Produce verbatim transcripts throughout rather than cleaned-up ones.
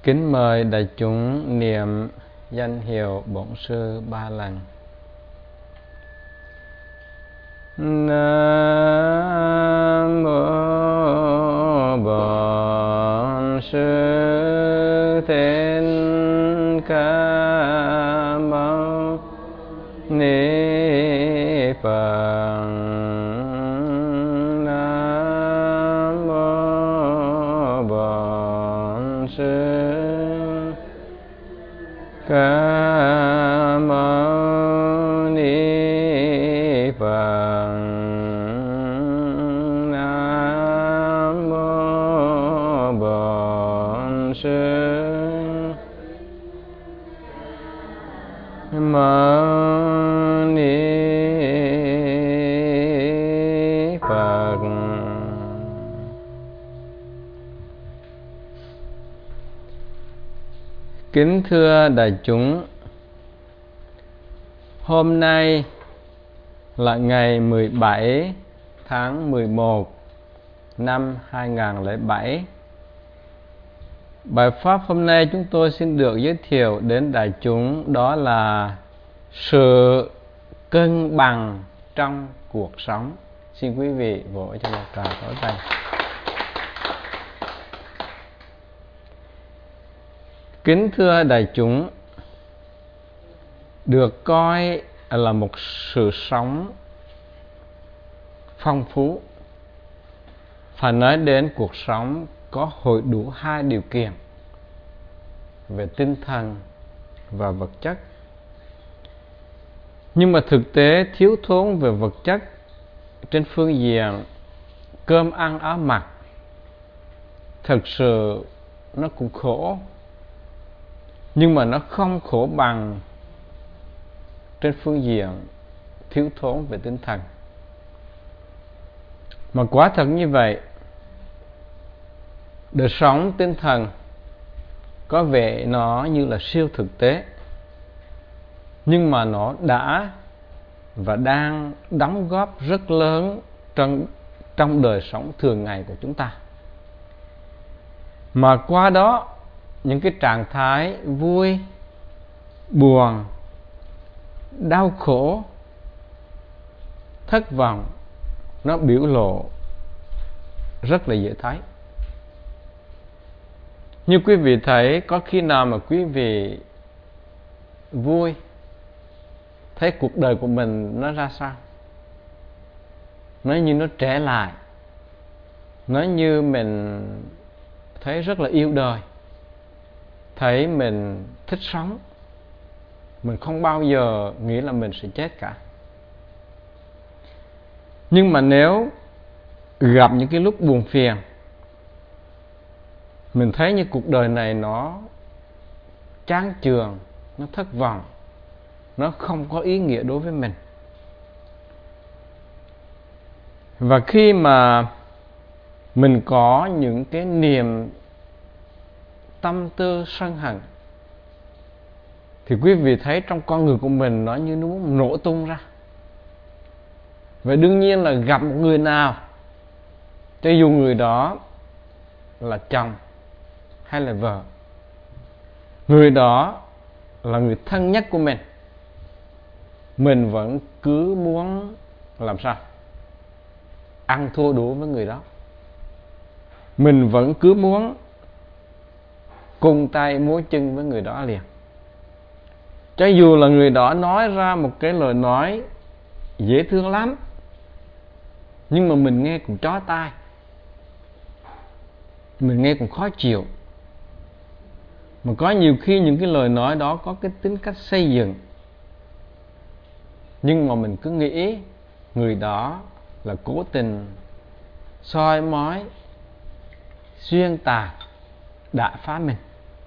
Kính mời đại chúng niệm danh hiệu Bổn Sư ba lần. Nam mô Bổn Sư Thích Ca Mâu Ni Phật. Nam mô Bổn Sư Ca Mâu Ni Phật. Nam mô Bổn Sư Mâu Ni Phật. Kính thưa đại chúng, hôm nay là ngày mười bảy tháng mười một năm hai nghìn không trăm lẻ bảy. Bài pháp hôm nay chúng tôi xin được giới thiệu đến đại chúng đó là sự cân bằng trong cuộc sống. Xin quý vị vỗ cho một tràng pháo tay. Kính thưa đại chúng, được coi là một sự sống phong phú, phải nói đến cuộc sống có hội đủ hai điều kiện về tinh thần và vật chất. Nhưng mà thực tế thiếu thốn về vật chất trên phương diện cơm ăn áo mặc, thực sự nó cũng khổ, nhưng mà nó không khổ bằng trên phương diện thiếu thốn về tinh thần. Mà quả thật như vậy, đời sống tinh thần có vẻ nó như là siêu thực tế, nhưng mà nó đã và đang đóng góp rất lớn trong, trong đời sống thường ngày của chúng ta. Mà qua đó, những cái trạng thái vui, buồn, đau khổ, thất vọng nó biểu lộ rất là dễ thấy. Như quý vị thấy, có khi nào mà quý vị vui, thấy cuộc đời của mình nó ra sao? Nó như nó trẻ lại, nó như mình thấy rất là yêu đời, thấy mình thích sống, mình không bao giờ nghĩ là mình sẽ chết cả. Nhưng mà nếu gặp những cái lúc buồn phiền, mình thấy như cuộc đời này nó chán chường, nó thất vọng, nó không có ý nghĩa đối với mình. Và khi mà mình có những cái niềm tâm tư sân hận, thì quý vị thấy trong con người của mình nó như nó muốn nổ tung ra. Và đương nhiên là gặp một người nào, cho dù người đó là chồng hay là vợ, người đó là người thân nhất của mình, mình vẫn cứ muốn làm sao? Ăn thua đủ với người đó. Mình vẫn cứ muốn cùng tay múa chân với người đó liền. Cho dù là người đó nói ra một cái lời nói dễ thương lắm, nhưng mà mình nghe cũng chói tai, mình nghe cũng khó chịu. Mà có nhiều khi những cái lời nói đó có cái tính cách xây dựng, nhưng mà mình cứ nghĩ người đó là cố tình soi mói, xuyên tạc, đả phá mình.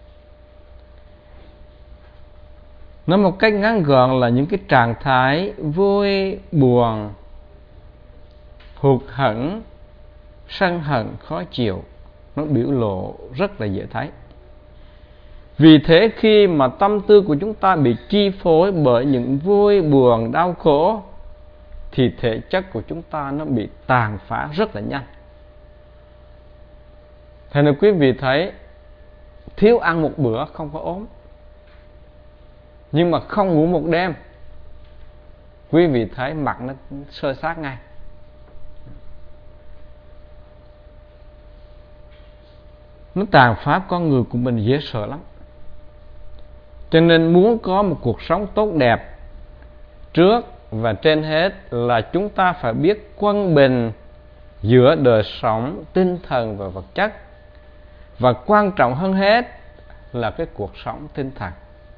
Nói một cách ngắn gọn là những cái trạng thái vui, buồn, hụt hẫng, sân hận, khó chịu, nó biểu lộ rất là dễ thấy. Vì thế khi mà tâm tư của chúng ta bị chi phối bởi những vui, buồn, đau khổ, thì thể chất của chúng ta nó bị tàn phá rất là nhanh. Thế nên quý vị thấy thiếu ăn một bữa không có ốm, nhưng mà không ngủ một đêm, quý vị thấy mặt nó sơ sát ngay. Nó tàn phá con người của mình dễ sợ lắm. Cho nên muốn có một cuộc sống tốt đẹp, trước và trên hết là chúng ta phải biết quân bình giữa đời sống tinh thần và vật chất, và quan trọng hơn hết là cái cuộc sống tinh thần.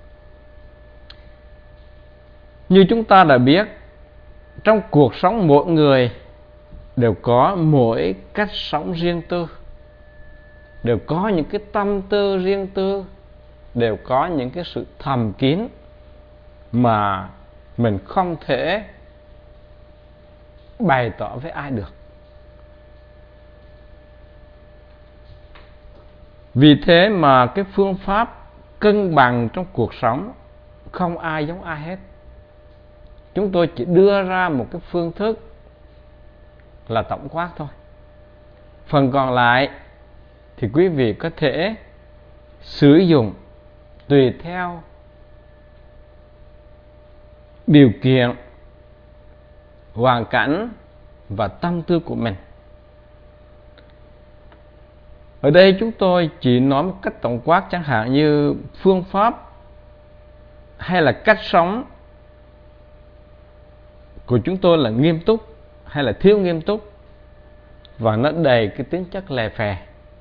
Như chúng ta đã biết, trong cuộc sống mỗi người đều có mỗi cách sống riêng tư, đều có những cái tâm tư riêng tư, đều có những cái sự thầm kín mà mình không thể bày tỏ với ai được. Vì thế mà cái phương pháp cân bằng trong cuộc sống không ai giống ai hết. Chúng tôi chỉ đưa ra một cái phương thức là tổng quát thôi. Phần còn lại thì quý vị có thể sử dụng tùy theo điều kiện, hoàn cảnh và tâm tư của mình. Ở đây chúng tôi chỉ nói một cách tổng quát, chẳng hạn như phương pháp hay là cách sống của chúng tôi là nghiêm túc hay là thiếu nghiêm túc, và nó đầy cái tính chất lè phè.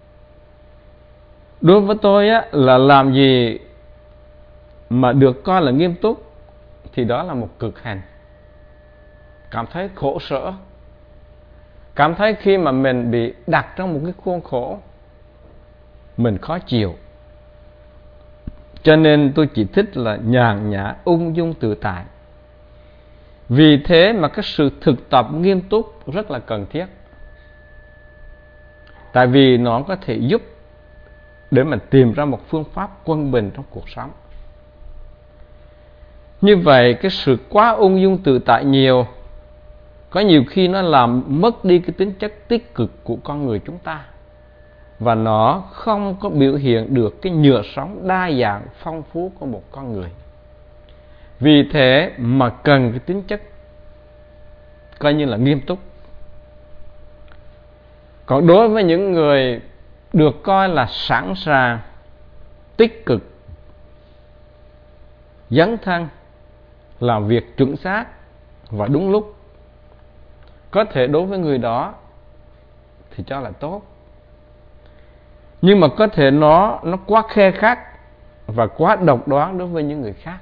Đối với tôi á, là làm gì mà được coi là nghiêm túc thì đó là một cực hành. Cảm thấy khổ sở, cảm thấy khi mà mình bị đặt trong một cái khuôn khổ, mình khó chịu. Cho nên tôi chỉ thích là nhàn nhã, ung dung, tự tại. Vì thế mà cái sự thực tập nghiêm túc rất là cần thiết. Tại vì nó có thể giúp để mình tìm ra một phương pháp quân bình trong cuộc sống. Như vậy cái sự quá ung dung tự tại nhiều, có nhiều khi nó làm mất đi cái tính chất tích cực của con người chúng ta, và nó không có biểu hiện được cái nhựa sống đa dạng phong phú của một con người. Vì thế mà cần cái tính chất coi như là nghiêm túc. Còn đối với những người được coi là sẵn sàng, tích cực, dấn thân, làm việc chuẩn xác và đúng lúc, có thể đối với người đó thì cho là tốt. Nhưng mà có thể nó nó quá khe khắt và quá độc đoán đối với những người khác.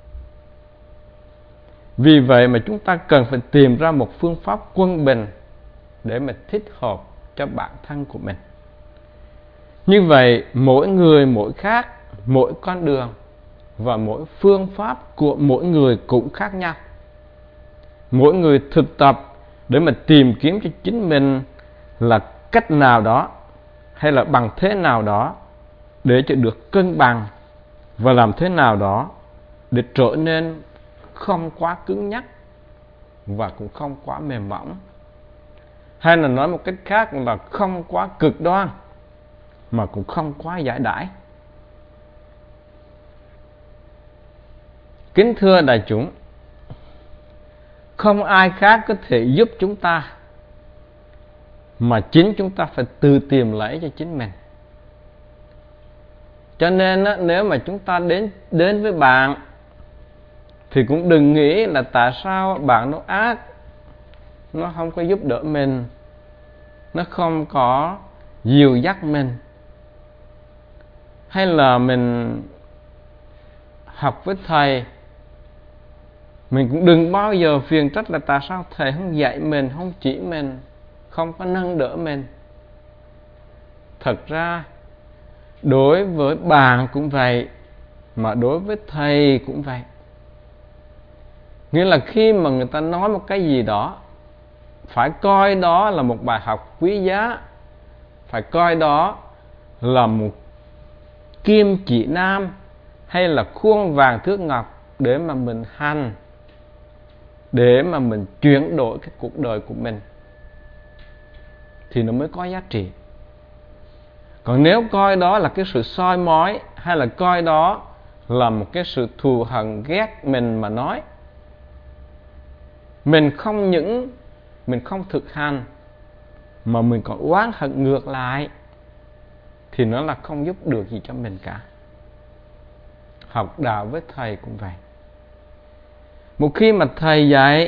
Vì vậy mà chúng ta cần phải tìm ra một phương pháp quân bình để mà thích hợp cho bản thân của mình. Như vậy mỗi người mỗi khác, mỗi con đường và mỗi phương pháp của mỗi người cũng khác nhau. Mỗi người thực tập để mà tìm kiếm cho chính mình là cách nào đó hay là bằng thế nào đó để cho được cân bằng, và làm thế nào đó để trở nên không quá cứng nhắc và cũng không quá mềm mỏng. Hay là nói một cách khác là không quá cực đoan mà cũng không quá giải đãi. Kính thưa đại chúng, không ai khác có thể giúp chúng ta mà chính chúng ta phải tự tìm lấy cho chính mình. Cho nên nếu mà chúng ta đến đến với bạn thì cũng đừng nghĩ là tại sao bạn nó ác, nó không có giúp đỡ mình, nó không có dìu dắt mình, hay là mình học với thầy, mình cũng đừng bao giờ phiền trách là tại sao thầy không dạy mình, không chỉ mình, không có nâng đỡ mình. Thật ra đối với bạn cũng vậy, mà đối với thầy cũng vậy. Nghĩa là khi mà người ta nói một cái gì đó, phải coi đó là một bài học quý giá, phải coi đó là một kim chỉ nam hay là khuôn vàng thước ngọc để mà mình hành, để mà mình chuyển đổi cái cuộc đời của mình, thì nó mới có giá trị. Còn nếu coi đó là cái sự soi mói, hay là coi đó là một cái sự thù hằn ghét mình mà nói, mình không những mình không thực hành mà mình còn oán hận ngược lại, thì nó là không giúp được gì cho mình cả. Học đạo với thầy cũng vậy. Một khi mà thầy dạy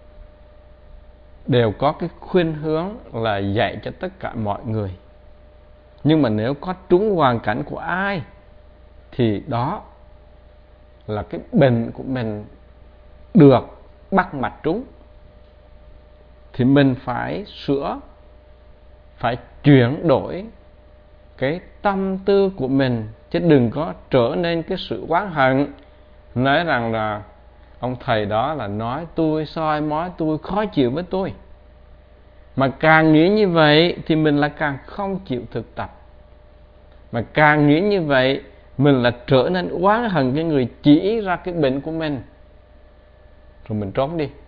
đều có cái khuynh hướng là dạy cho tất cả mọi người, nhưng mà nếu có trúng hoàn cảnh của ai thì đó là cái bệnh của mình được bắt mặt trúng, thì mình phải sửa, phải chuyển đổi cái tâm tư của mình, chứ đừng có trở nên cái sự oán hận, nói rằng là ông thầy đó là nói tôi, soi mói tôi, khó chịu với tôi. Mà càng nghĩ như vậy thì mình là càng không chịu thực tập. Mà càng nghĩ như vậy mình là trở nên oán hận cái người chỉ ra cái bệnh của mình, rồi mình trốn đi.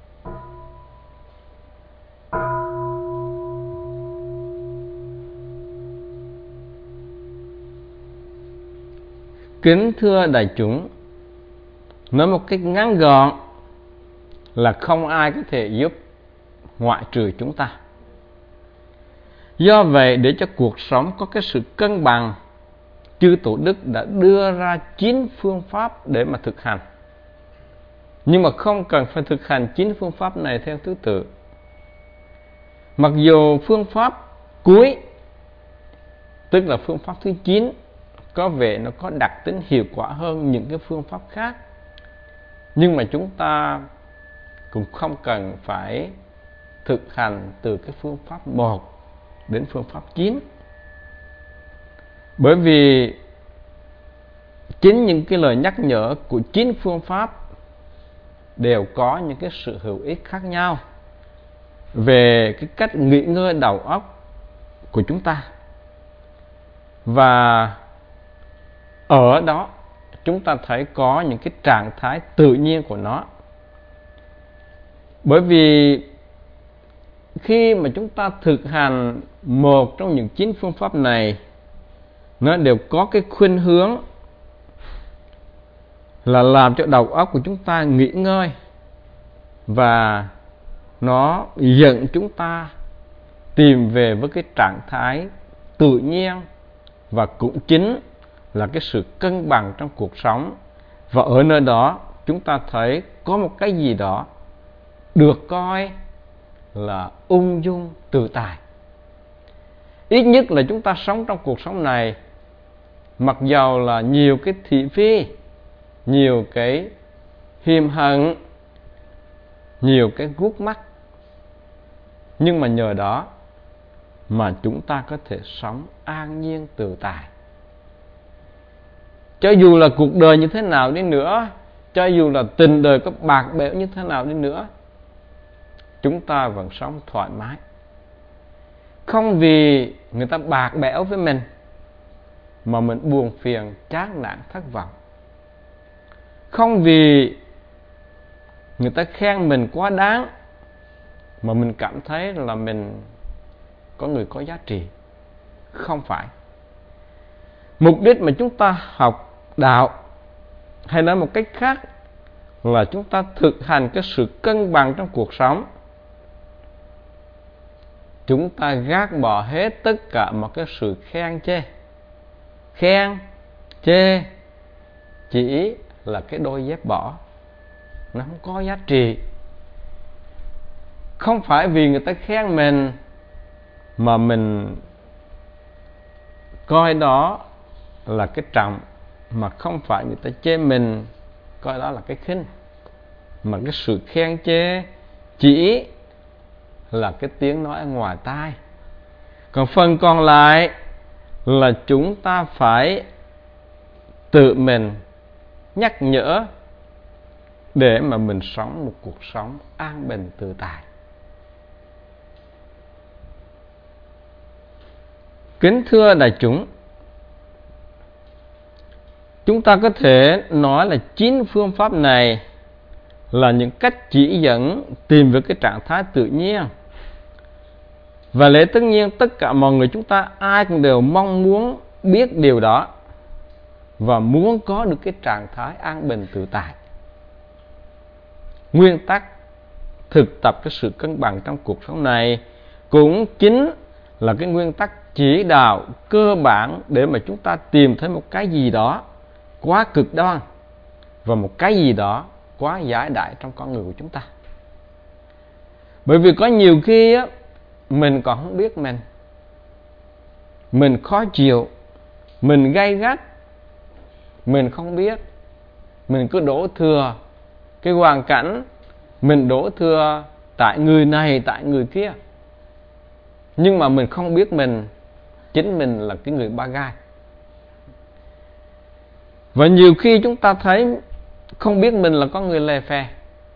Kính thưa đại chúng, nói một cách ngắn gọn là không ai có thể giúp ngoại trừ chúng ta. Do vậy, để cho cuộc sống có cái sự cân bằng, chư Tổ Đức đã đưa ra chín phương pháp để mà thực hành. Nhưng mà không cần phải thực hành chín phương pháp này theo thứ tự. Mặc dù phương pháp cuối, tức là phương pháp thứ chín, có vẻ nó có đặc tính hiệu quả hơn những cái phương pháp khác, nhưng mà chúng ta cũng không cần phải thực hành từ cái phương pháp một đến phương pháp chín. Bởi vì chính những cái lời nhắc nhở của chín phương pháp đều có những cái sự hữu ích khác nhau về cái cách nghỉ ngơi đầu óc của chúng ta. Và ở đó chúng ta thấy có những cái trạng thái tự nhiên của nó. Bởi vì khi mà chúng ta thực hành một trong những chín phương pháp này, nó đều có cái khuynh hướng là làm cho đầu óc của chúng ta nghỉ ngơi, và nó dẫn chúng ta tìm về với cái trạng thái tự nhiên, và cũng chính là cái sự cân bằng trong cuộc sống. Và ở nơi đó chúng ta thấy có một cái gì đó được coi là ung dung tự tại. Ít nhất là chúng ta sống trong cuộc sống này, mặc dầu là nhiều cái thị phi, nhiều cái hiềm hận, nhiều cái gút mắt, nhưng mà nhờ đó mà chúng ta có thể sống an nhiên tự tại. Cho dù là cuộc đời như thế nào đi nữa, cho dù là tình đời có bạc bẽo như thế nào đi nữa, chúng ta vẫn sống thoải mái. Không vì người ta bạc bẽo với mình mà mình buồn phiền, chán nản, thất vọng. Không vì người ta khen mình quá đáng mà mình cảm thấy là mình có người có giá trị. Không phải. Mục đích mà chúng ta học đạo, hay nói một cách khác là chúng ta thực hành cái sự cân bằng trong cuộc sống. Chúng ta gác bỏ hết tất cả mọi cái sự khen chê. Khen, chê chỉ là cái đôi dép bỏ, nó không có giá trị. Không phải vì người ta khen mình mà mình coi đó là cái trọng, mà không phải người ta chê mình coi đó là cái khinh. Mà cái sự khen chê chỉ là cái tiếng nói ở ngoài tai. Còn phần còn lại là chúng ta phải tự mình nhắc nhở để mà mình sống một cuộc sống an bình tự tại. Kính thưa đại chúng, chúng ta có thể nói là chín phương pháp này là những cách chỉ dẫn tìm về cái trạng thái tự nhiên. Và lẽ tất nhiên tất cả mọi người chúng ta ai cũng đều mong muốn biết điều đó và muốn có được cái trạng thái an bình tự tại. Nguyên tắc thực tập cái sự cân bằng trong cuộc sống này cũng chính là cái nguyên tắc chỉ đạo cơ bản để mà chúng ta tìm thấy một cái gì đó quá cực đoan và một cái gì đó quá giải đại trong con người của chúng ta. Bởi vì có nhiều khi á, mình còn không biết mình mình khó chịu, mình gay gắt, mình không biết, mình cứ đổ thừa cái hoàn cảnh, mình đổ thừa tại người này, tại người kia, nhưng mà mình không biết mình chính mình là cái người ba gai. Và nhiều khi chúng ta thấy không biết mình là con người lề phè,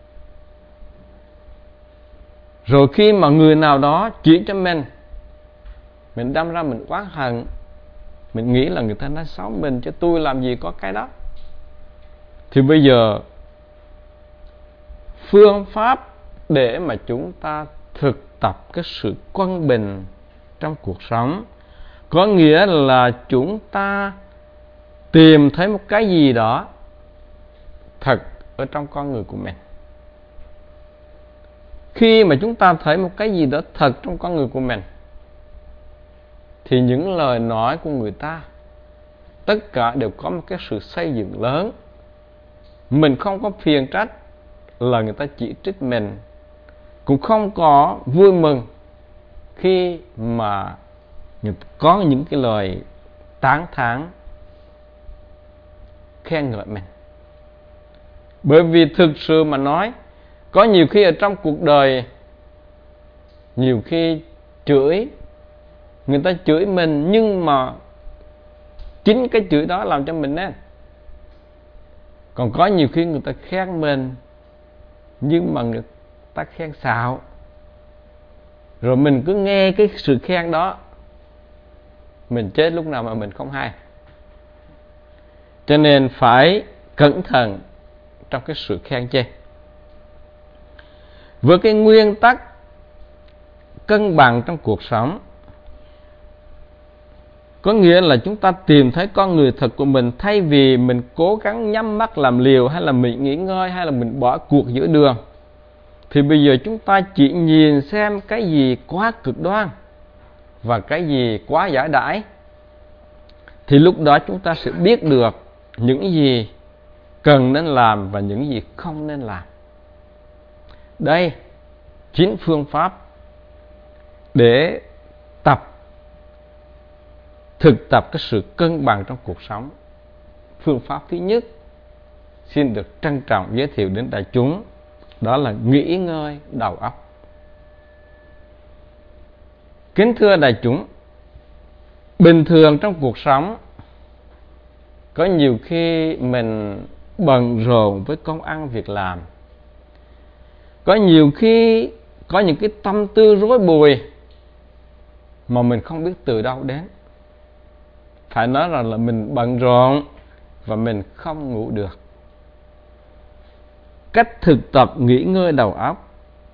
rồi khi mà người nào đó chỉ cho mình, mình đâm ra mình oán hận, mình nghĩ là người ta nói xấu mình chứ tôi làm gì có cái đó. Thì bây giờ phương pháp để mà chúng ta thực tập cái sự quân bình trong cuộc sống có nghĩa là chúng ta tìm thấy một cái gì đó thật ở trong con người của mình. Khi mà chúng ta thấy một cái gì đó thật trong con người của mình thì những lời nói của người ta tất cả đều có một cái sự xây dựng lớn. Mình không có phiền trách là người ta chỉ trích mình, cũng không có vui mừng khi mà có những cái lời tán thán khen ngợi mình. Bởi vì thực sự mà nói, có nhiều khi ở trong cuộc đời, nhiều khi chửi, người ta chửi mình nhưng mà chính cái chửi đó làm cho mình nên. Còn có nhiều khi người ta khen mình nhưng mà người ta khen xạo, rồi mình cứ nghe cái sự khen đó, mình chết lúc nào mà mình không hay. Cho nên phải cẩn thận trong cái sự khen chê. Với cái nguyên tắc cân bằng trong cuộc sống có nghĩa là chúng ta tìm thấy con người thật của mình, thay vì mình cố gắng nhắm mắt làm liều, hay là mình nghỉ ngơi, hay là mình bỏ cuộc giữa đường. Thì bây giờ chúng ta chỉ nhìn xem cái gì quá cực đoan và cái gì quá giải đãi, thì lúc đó chúng ta sẽ biết được những gì cần nên làm và những gì không nên làm. Đây chính phương pháp để tập thực tập cái sự cân bằng trong cuộc sống. Phương pháp thứ nhất xin được trân trọng giới thiệu đến đại chúng, đó là nghỉ ngơi đầu óc. Kính thưa đại chúng, bình thường trong cuộc sống có nhiều khi mình bận rộn với công ăn việc làm, có nhiều khi có những cái tâm tư rối bời mà mình không biết từ đâu đến. Phải nói rằng là mình bận rộn và mình không ngủ được. Cách thực tập nghỉ ngơi đầu óc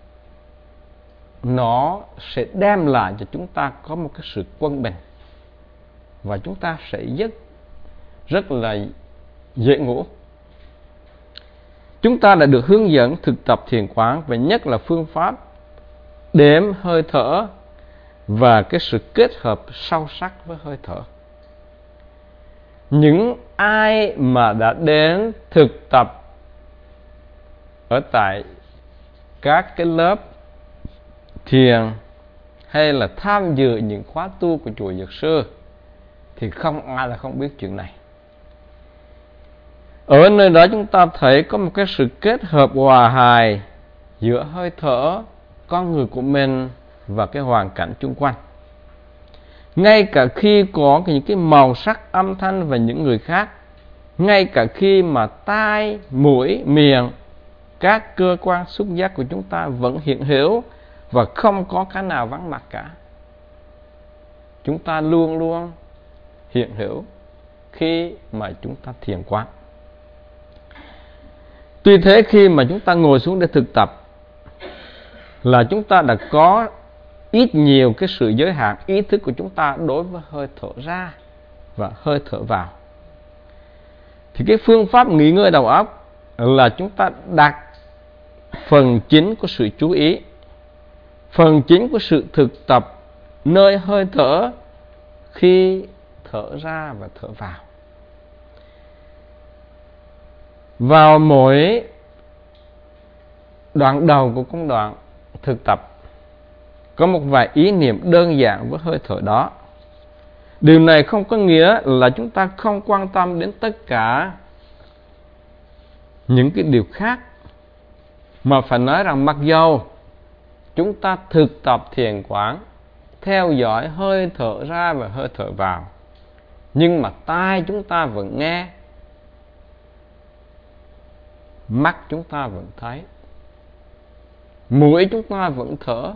nó sẽ đem lại cho chúng ta có một cái sự quân bình, và chúng ta sẽ rất rất là dễ ngủ. Chúng ta đã được hướng dẫn thực tập thiền quán, và nhất là phương pháp đếm hơi thở và cái sự kết hợp sâu sắc với hơi thở. Những ai mà đã đến thực tập ở tại các cái lớp thiền hay là tham dự những khóa tu của chùa Dược Sư thì không ai là không biết chuyện này. Ở nơi đó chúng ta thấy có một cái sự kết hợp hòa hài giữa hơi thở, con người của mình và cái hoàn cảnh chung quanh. Ngay cả khi có những cái màu sắc âm thanh và những người khác, ngay cả khi mà tai, mũi, miệng, các cơ quan xúc giác của chúng ta vẫn hiện hữu và không có cái nào vắng mặt cả. Chúng ta luôn luôn hiện hữu khi mà chúng ta thiền quán. Tuy thế, khi mà chúng ta ngồi xuống để thực tập là chúng ta đã có ít nhiều cái sự giới hạn ý thức của chúng ta đối với hơi thở ra và hơi thở vào. Thì cái phương pháp nghỉ ngơi đầu óc là chúng ta đặt phần chính của sự chú ý, phần chính của sự thực tập nơi hơi thở khi thở ra và thở vào. Vào mỗi đoạn đầu của công đoạn thực tập có một vài ý niệm đơn giản với hơi thở đó. Điều này không có nghĩa là chúng ta không quan tâm đến tất cả những cái điều khác, mà phải nói rằng mặc dầu chúng ta thực tập thiền quán, theo dõi hơi thở ra và hơi thở vào, nhưng mà tai chúng ta vẫn nghe, mắt chúng ta vẫn thấy, mũi chúng ta vẫn thở,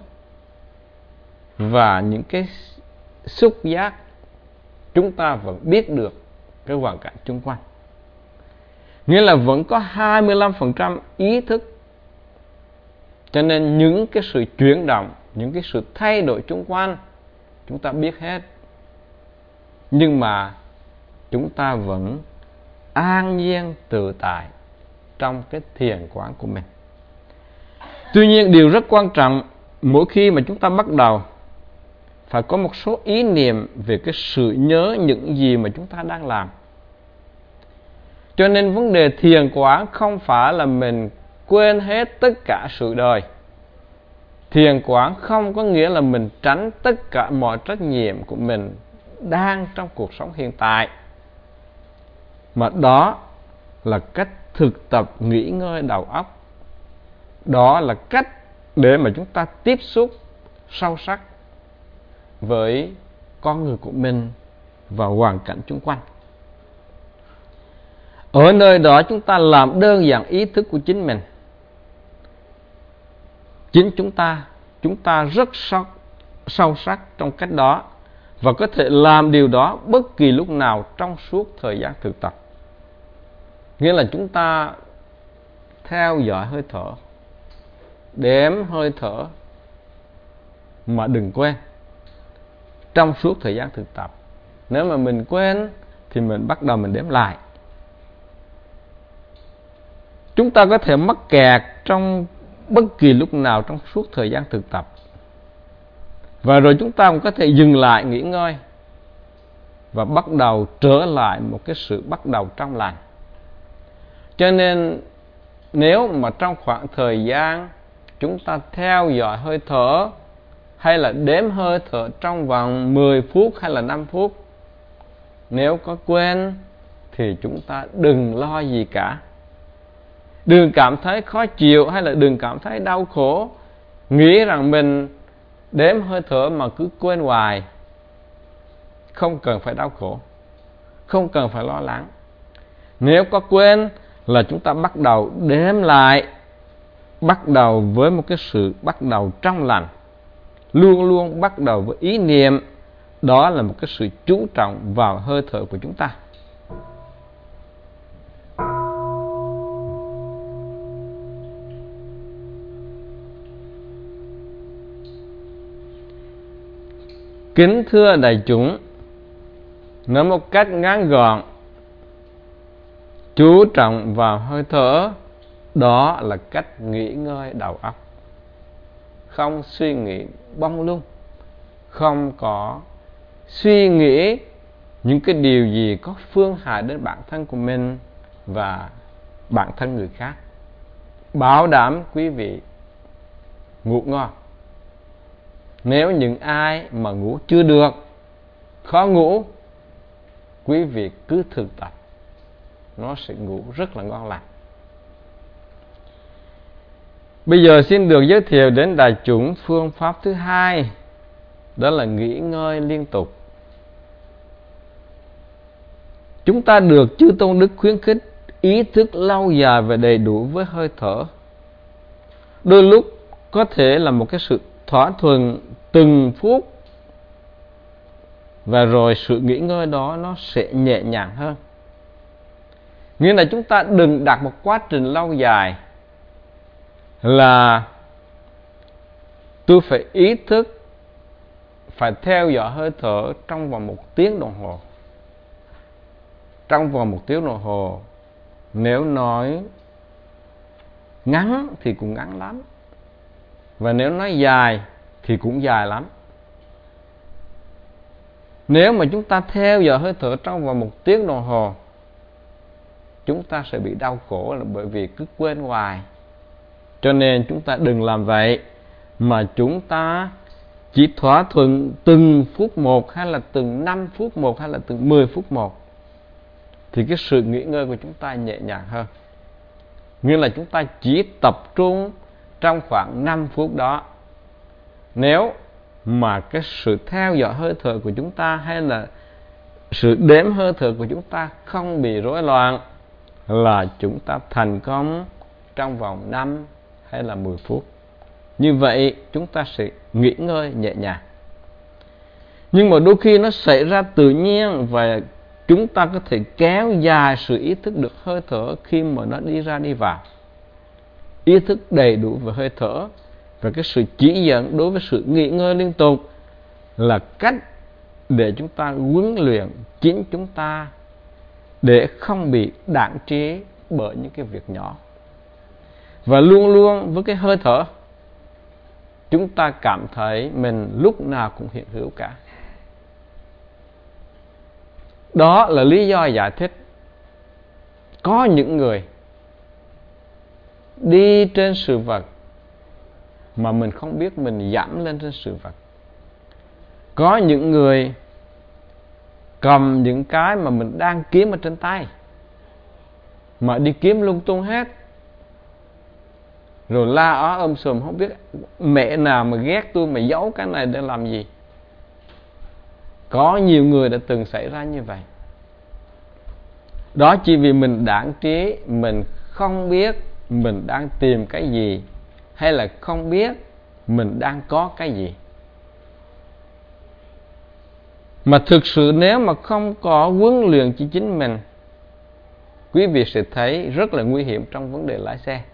và những cái xúc giác chúng ta vẫn biết được cái hoàn cảnh xung quanh. Nghĩa là vẫn có hai mươi lăm phần trăm ý thức. Cho nên những cái sự chuyển động, những cái sự thay đổi xung quanh chúng ta biết hết, nhưng mà chúng ta vẫn an nhiên tự tại trong cái thiền quán của mình. Tuy nhiên điều rất quan trọng, mỗi khi mà chúng ta bắt đầu phải có một số ý niệm về cái sự nhớ những gì mà chúng ta đang làm. Cho nên vấn đề thiền quán không phải là mình quên hết tất cả sự đời. Thiền quán không có nghĩa là mình tránh tất cả mọi trách nhiệm của mình đang trong cuộc sống hiện tại, mà đó là cách thực tập nghỉ ngơi đầu óc. Đó là cách để mà chúng ta tiếp xúc sâu sắc với con người của mình và hoàn cảnh xung quanh. Ở nơi đó chúng ta làm đơn giản ý thức của chính mình. Chính chúng ta, chúng ta rất sâu, sâu sắc trong cách đó, và có thể làm điều đó bất kỳ lúc nào trong suốt thời gian thực tập. Nghĩa là chúng ta theo dõi hơi thở, đếm hơi thở, mà đừng quên trong suốt thời gian thực tập. Nếu mà mình quên thì mình bắt đầu mình đếm lại. Chúng ta có thể mắc kẹt trong bất kỳ lúc nào trong suốt thời gian thực tập, và rồi chúng ta cũng có thể dừng lại nghỉ ngơi và bắt đầu trở lại một cái sự bắt đầu trong lành. Cho nên nếu mà trong khoảng thời gian chúng ta theo dõi hơi thở hay là đếm hơi thở trong vòng mười phút hay là năm phút, nếu có quên thì chúng ta đừng lo gì cả. Đừng cảm thấy khó chịu hay là đừng cảm thấy đau khổ, nghĩ rằng mình đếm hơi thở mà cứ quên hoài. Không cần phải đau khổ, không cần phải lo lắng. Nếu có quên là chúng ta bắt đầu đếm lại, bắt đầu với một cái sự bắt đầu trong lành, luôn luôn bắt đầu với ý niệm. Đó là một cái sự chú trọng vào hơi thở của chúng ta. Kính thưa đại chúng, nói một cách ngắn gọn, chú trọng vào hơi thở, đó là cách nghỉ ngơi đầu óc. Không suy nghĩ bông lung, không có suy nghĩ những cái điều gì có phương hại đến bản thân của mình và bản thân người khác. Bảo đảm quý vị ngủ ngon. Nếu những ai mà ngủ chưa được, khó ngủ, quý vị cứ thực tập, nó sẽ ngủ rất là ngon lành. Bây giờ xin được giới thiệu đến đại chúng phương pháp thứ hai, đó là nghỉ ngơi liên tục. Chúng ta được Chư Tôn Đức khuyến khích ý thức lâu dài và đầy đủ với hơi thở. Đôi lúc có thể là một cái sự thỏa thuận từng phút, và rồi sự nghỉ ngơi đó nó sẽ nhẹ nhàng hơn. Nghĩa là chúng ta đừng đặt một quá trình lâu dài là tôi phải ý thức phải theo dõi hơi thở trong vòng một tiếng đồng hồ. Trong vòng một tiếng đồng hồ, nếu nói ngắn thì cũng ngắn lắm, và nếu nói dài thì cũng dài lắm. Nếu mà chúng ta theo dõi hơi thở trong vòng một tiếng đồng hồ, chúng ta sẽ bị đau khổ là bởi vì cứ quên hoài. Cho nên chúng ta đừng làm vậy, mà chúng ta chỉ thỏa thuận từng phút một, hay là từng năm phút một, hay là từng mười phút một, thì cái sự nghỉ ngơi của chúng ta nhẹ nhàng hơn. Nghĩa là chúng ta chỉ tập trung trong khoảng năm phút đó. Nếu mà cái sự theo dõi hơi thở của chúng ta, hay là sự đếm hơi thở của chúng ta không bị rối loạn, là chúng ta thành công trong vòng năm hay là mười phút. Như vậy chúng ta sẽ nghỉ ngơi nhẹ nhàng. Nhưng mà đôi khi nó xảy ra tự nhiên, và chúng ta có thể kéo dài sự ý thức được hơi thở khi mà nó đi ra đi vào. Ý thức đầy đủ về hơi thở và cái sự chỉ dẫn đối với sự nghỉ ngơi liên tục là cách để chúng ta huấn luyện chính chúng ta để không bị đãng trí bởi những cái việc nhỏ. Và luôn luôn với cái hơi thở, chúng ta cảm thấy mình lúc nào cũng hiện hữu cả. Đó là lý do giải thích có những người đi trên sự vật mà mình không biết mình dẫm lên trên sự vật. Có những người cầm những cái mà mình đang kiếm ở trên tay mà đi kiếm lung tung hết, rồi la ó ôm sùm, không biết mẹ nào mà ghét tôi mà giấu cái này để làm gì. Có nhiều người đã từng xảy ra như vậy. Đó chỉ vì mình đãng trí, mình không biết mình đang tìm cái gì, hay là không biết mình đang có cái gì. Mà thực sự nếu mà không có huấn luyện cho chính mình, quý vị sẽ thấy rất là nguy hiểm trong vấn đề lái xe.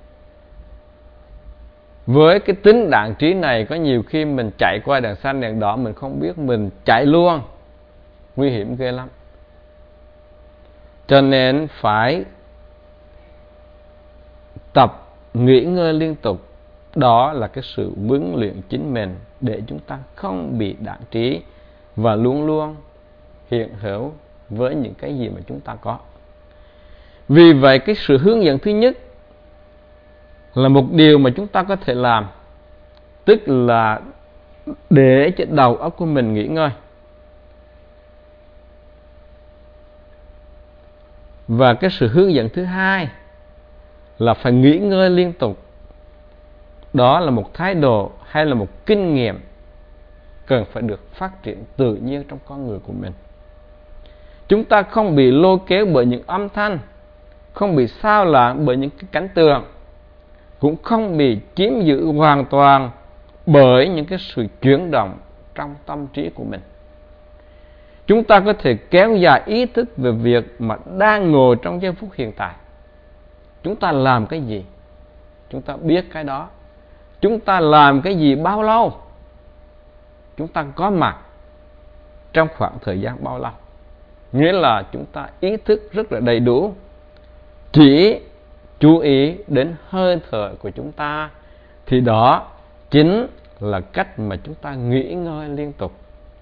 Với cái tính đãng trí này, có nhiều khi mình chạy qua đèn xanh đèn đỏ mình không biết mình chạy luôn, nguy hiểm ghê lắm. Cho nên phải tập nghỉ ngơi liên tục. Đó là cái sự huấn luyện chính mình để chúng ta không bị đãng trí và luôn luôn hiện hữu với những cái gì mà chúng ta có. Vì vậy cái sự hướng dẫn thứ nhất là một điều mà chúng ta có thể làm, tức là để cho đầu óc của mình nghỉ ngơi. Và cái sự hướng dẫn thứ hai là phải nghỉ ngơi liên tục. Đó là một thái độ hay là một kinh nghiệm cần phải được phát triển tự nhiên trong con người của mình. Chúng ta không bị lôi kéo bởi những âm thanh, không bị sao lãng bởi những cái cảnh tượng, cũng không bị chiếm giữ hoàn toàn bởi những cái sự chuyển động trong tâm trí của mình. Chúng ta có thể kéo dài ý thức về việc mà đang ngồi trong giây phút hiện tại. Chúng ta làm cái gì, chúng ta biết cái đó. Chúng ta làm cái gì bao lâu, chúng ta có mặt trong khoảng thời gian bao lâu. Nghĩa là chúng ta ý thức rất là đầy đủ, chỉ chú ý đến hơi thở của chúng ta, thì đó chính là cách mà chúng ta nghỉ ngơi liên tục.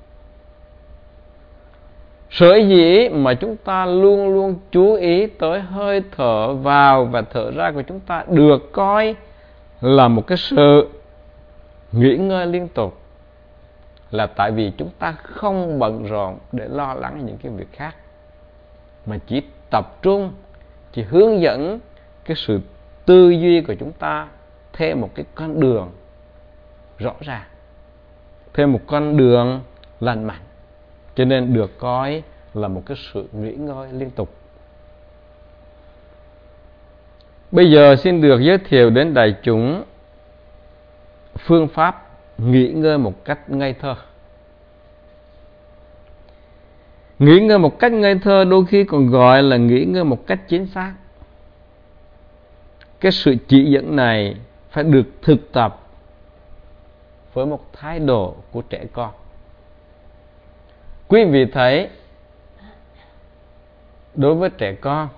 Sở dĩ mà chúng ta luôn luôn chú ý tới hơi thở vào và thở ra của chúng ta được coi là một cái sự nghỉ ngơi liên tục, là tại vì chúng ta không bận rộn để lo lắng những cái việc khác, mà chỉ tập trung, chỉ hướng dẫn cái sự tư duy của chúng ta theo một cái con đường rõ ràng, theo một con đường lành mạnh. Cho nên được coi là một cái sự nghỉ ngơi liên tục. Bây giờ xin được giới thiệu đến đại chúng phương pháp nghỉ ngơi một cách ngây thơ. Nghỉ ngơi một cách ngây thơ đôi khi còn gọi là nghỉ ngơi một cách chính xác. Cái sự chỉ dẫn này phải được thực tập với một thái độ của trẻ con. Quý vị thấy đối với trẻ con,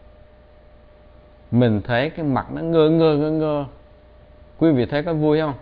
mình thấy cái mặt nó ngơ ngơ ngơ ngơ, quý vị thấy có vui không?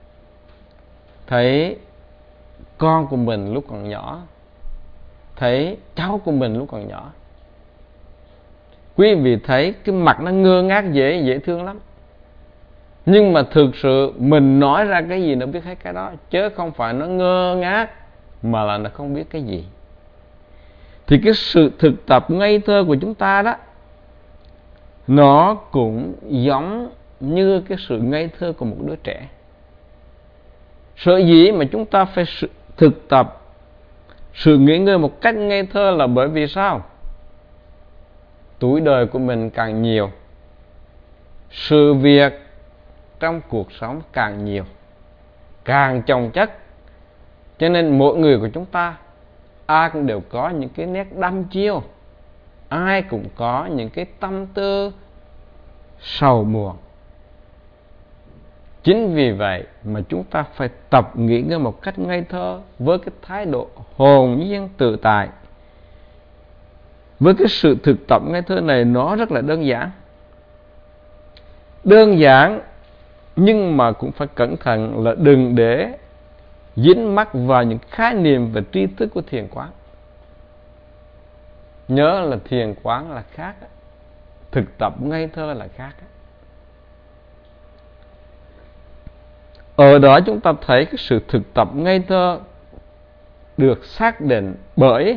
Thấy con của mình lúc còn nhỏ, thấy cháu của mình lúc còn nhỏ, quý vị thấy cái mặt nó ngơ ngác dễ dễ thương lắm. Nhưng mà thực sự mình nói ra cái gì nó biết hết cái đó, chứ không phải nó ngơ ngác mà là nó không biết cái gì. Thì cái sự thực tập ngây thơ của chúng ta đó, nó cũng giống như cái sự ngây thơ của một đứa trẻ. Sở dĩ mà chúng ta phải thực tập sự nghỉ ngơi một cách ngây thơ là bởi vì sao? Tuổi đời của mình càng nhiều, sự việc trong cuộc sống càng nhiều, càng chồng chất, cho nên mỗi người của chúng ta ai cũng đều có những cái nét đăm chiêu, ai cũng có những cái tâm tư sầu muộn. Chính vì vậy mà chúng ta phải tập nghỉ ngơi một cách ngây thơ, với cái thái độ hồn nhiên tự tại. Với cái sự thực tập ngây thơ này, nó rất là đơn giản. Đơn giản nhưng mà cũng phải cẩn thận là đừng để dính mắc vào những khái niệm và tri thức của thiền quán. Nhớ là thiền quán là khác, thực tập ngây thơ là khác. Ở đó chúng ta thấy cái sự thực tập ngây thơ được xác định bởi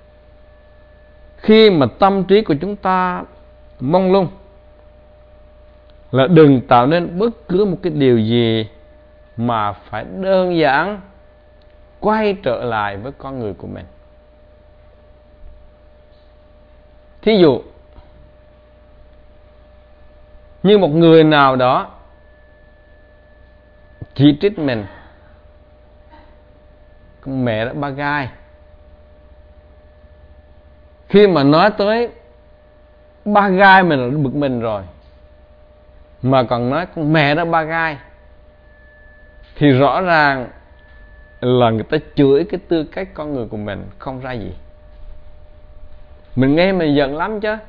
khi mà tâm trí của chúng ta mông lung, là đừng tạo nên bất cứ một cái điều gì mà phải đơn giản quay trở lại với con người của mình. Thí dụ như một người nào đó chỉ trích mình, con mẹ đã ba gai. Khi mà nói tới ba gai mình là bực mình rồi, mà còn nói con mẹ đã ba gai, thì rõ ràng là người ta chửi cái tư cách con người của mình không ra gì. Mình nghe mình giận lắm chứ.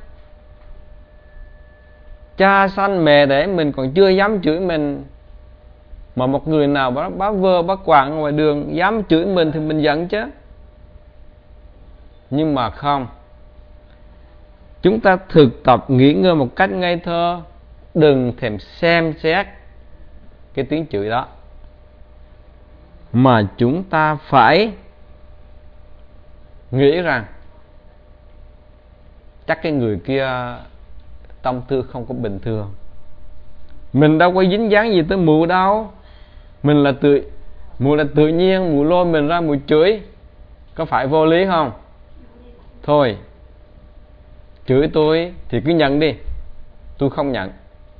Cha sanh mẹ đẻ mình còn chưa dám chửi mình, mà một người nào bá, bá vơ bá quạng ngoài đường dám chửi mình thì mình giận chứ. Nhưng mà không, chúng ta thực tập nghỉ ngơi một cách ngây thơ, đừng thèm xem xét cái tiếng chửi đó, mà chúng ta phải nghĩ rằng chắc cái người kia tâm tư không có bình thường. Mình đâu có dính dáng gì tới mụ đâu. Mình là tự mụ là tự nhiên mụ lôi mình ra mụ chửi, có phải vô lý không? Thôi, chửi tôi thì cứ nhận đi, tôi không nhận.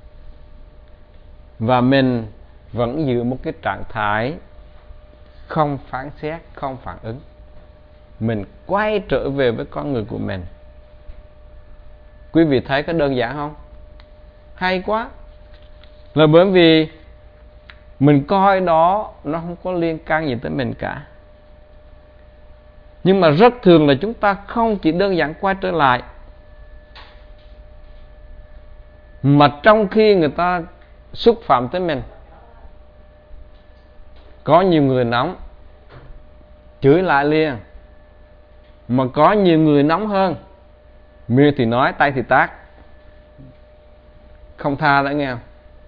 Và mình vẫn giữ một cái trạng thái không phán xét, không phản ứng. Mình quay trở về với con người của mình. Quý vị thấy có đơn giản không? Hay quá. Là bởi vì mình coi đó nó không có liên can gì tới mình cả. Nhưng mà rất thường là chúng ta không chỉ đơn giản quay trở lại, mà trong khi người ta xúc phạm tới mình, có nhiều người nóng chửi lại liền, mà có nhiều người nóng hơn, miệng thì nói tay thì tát, không tha nữa nghe không?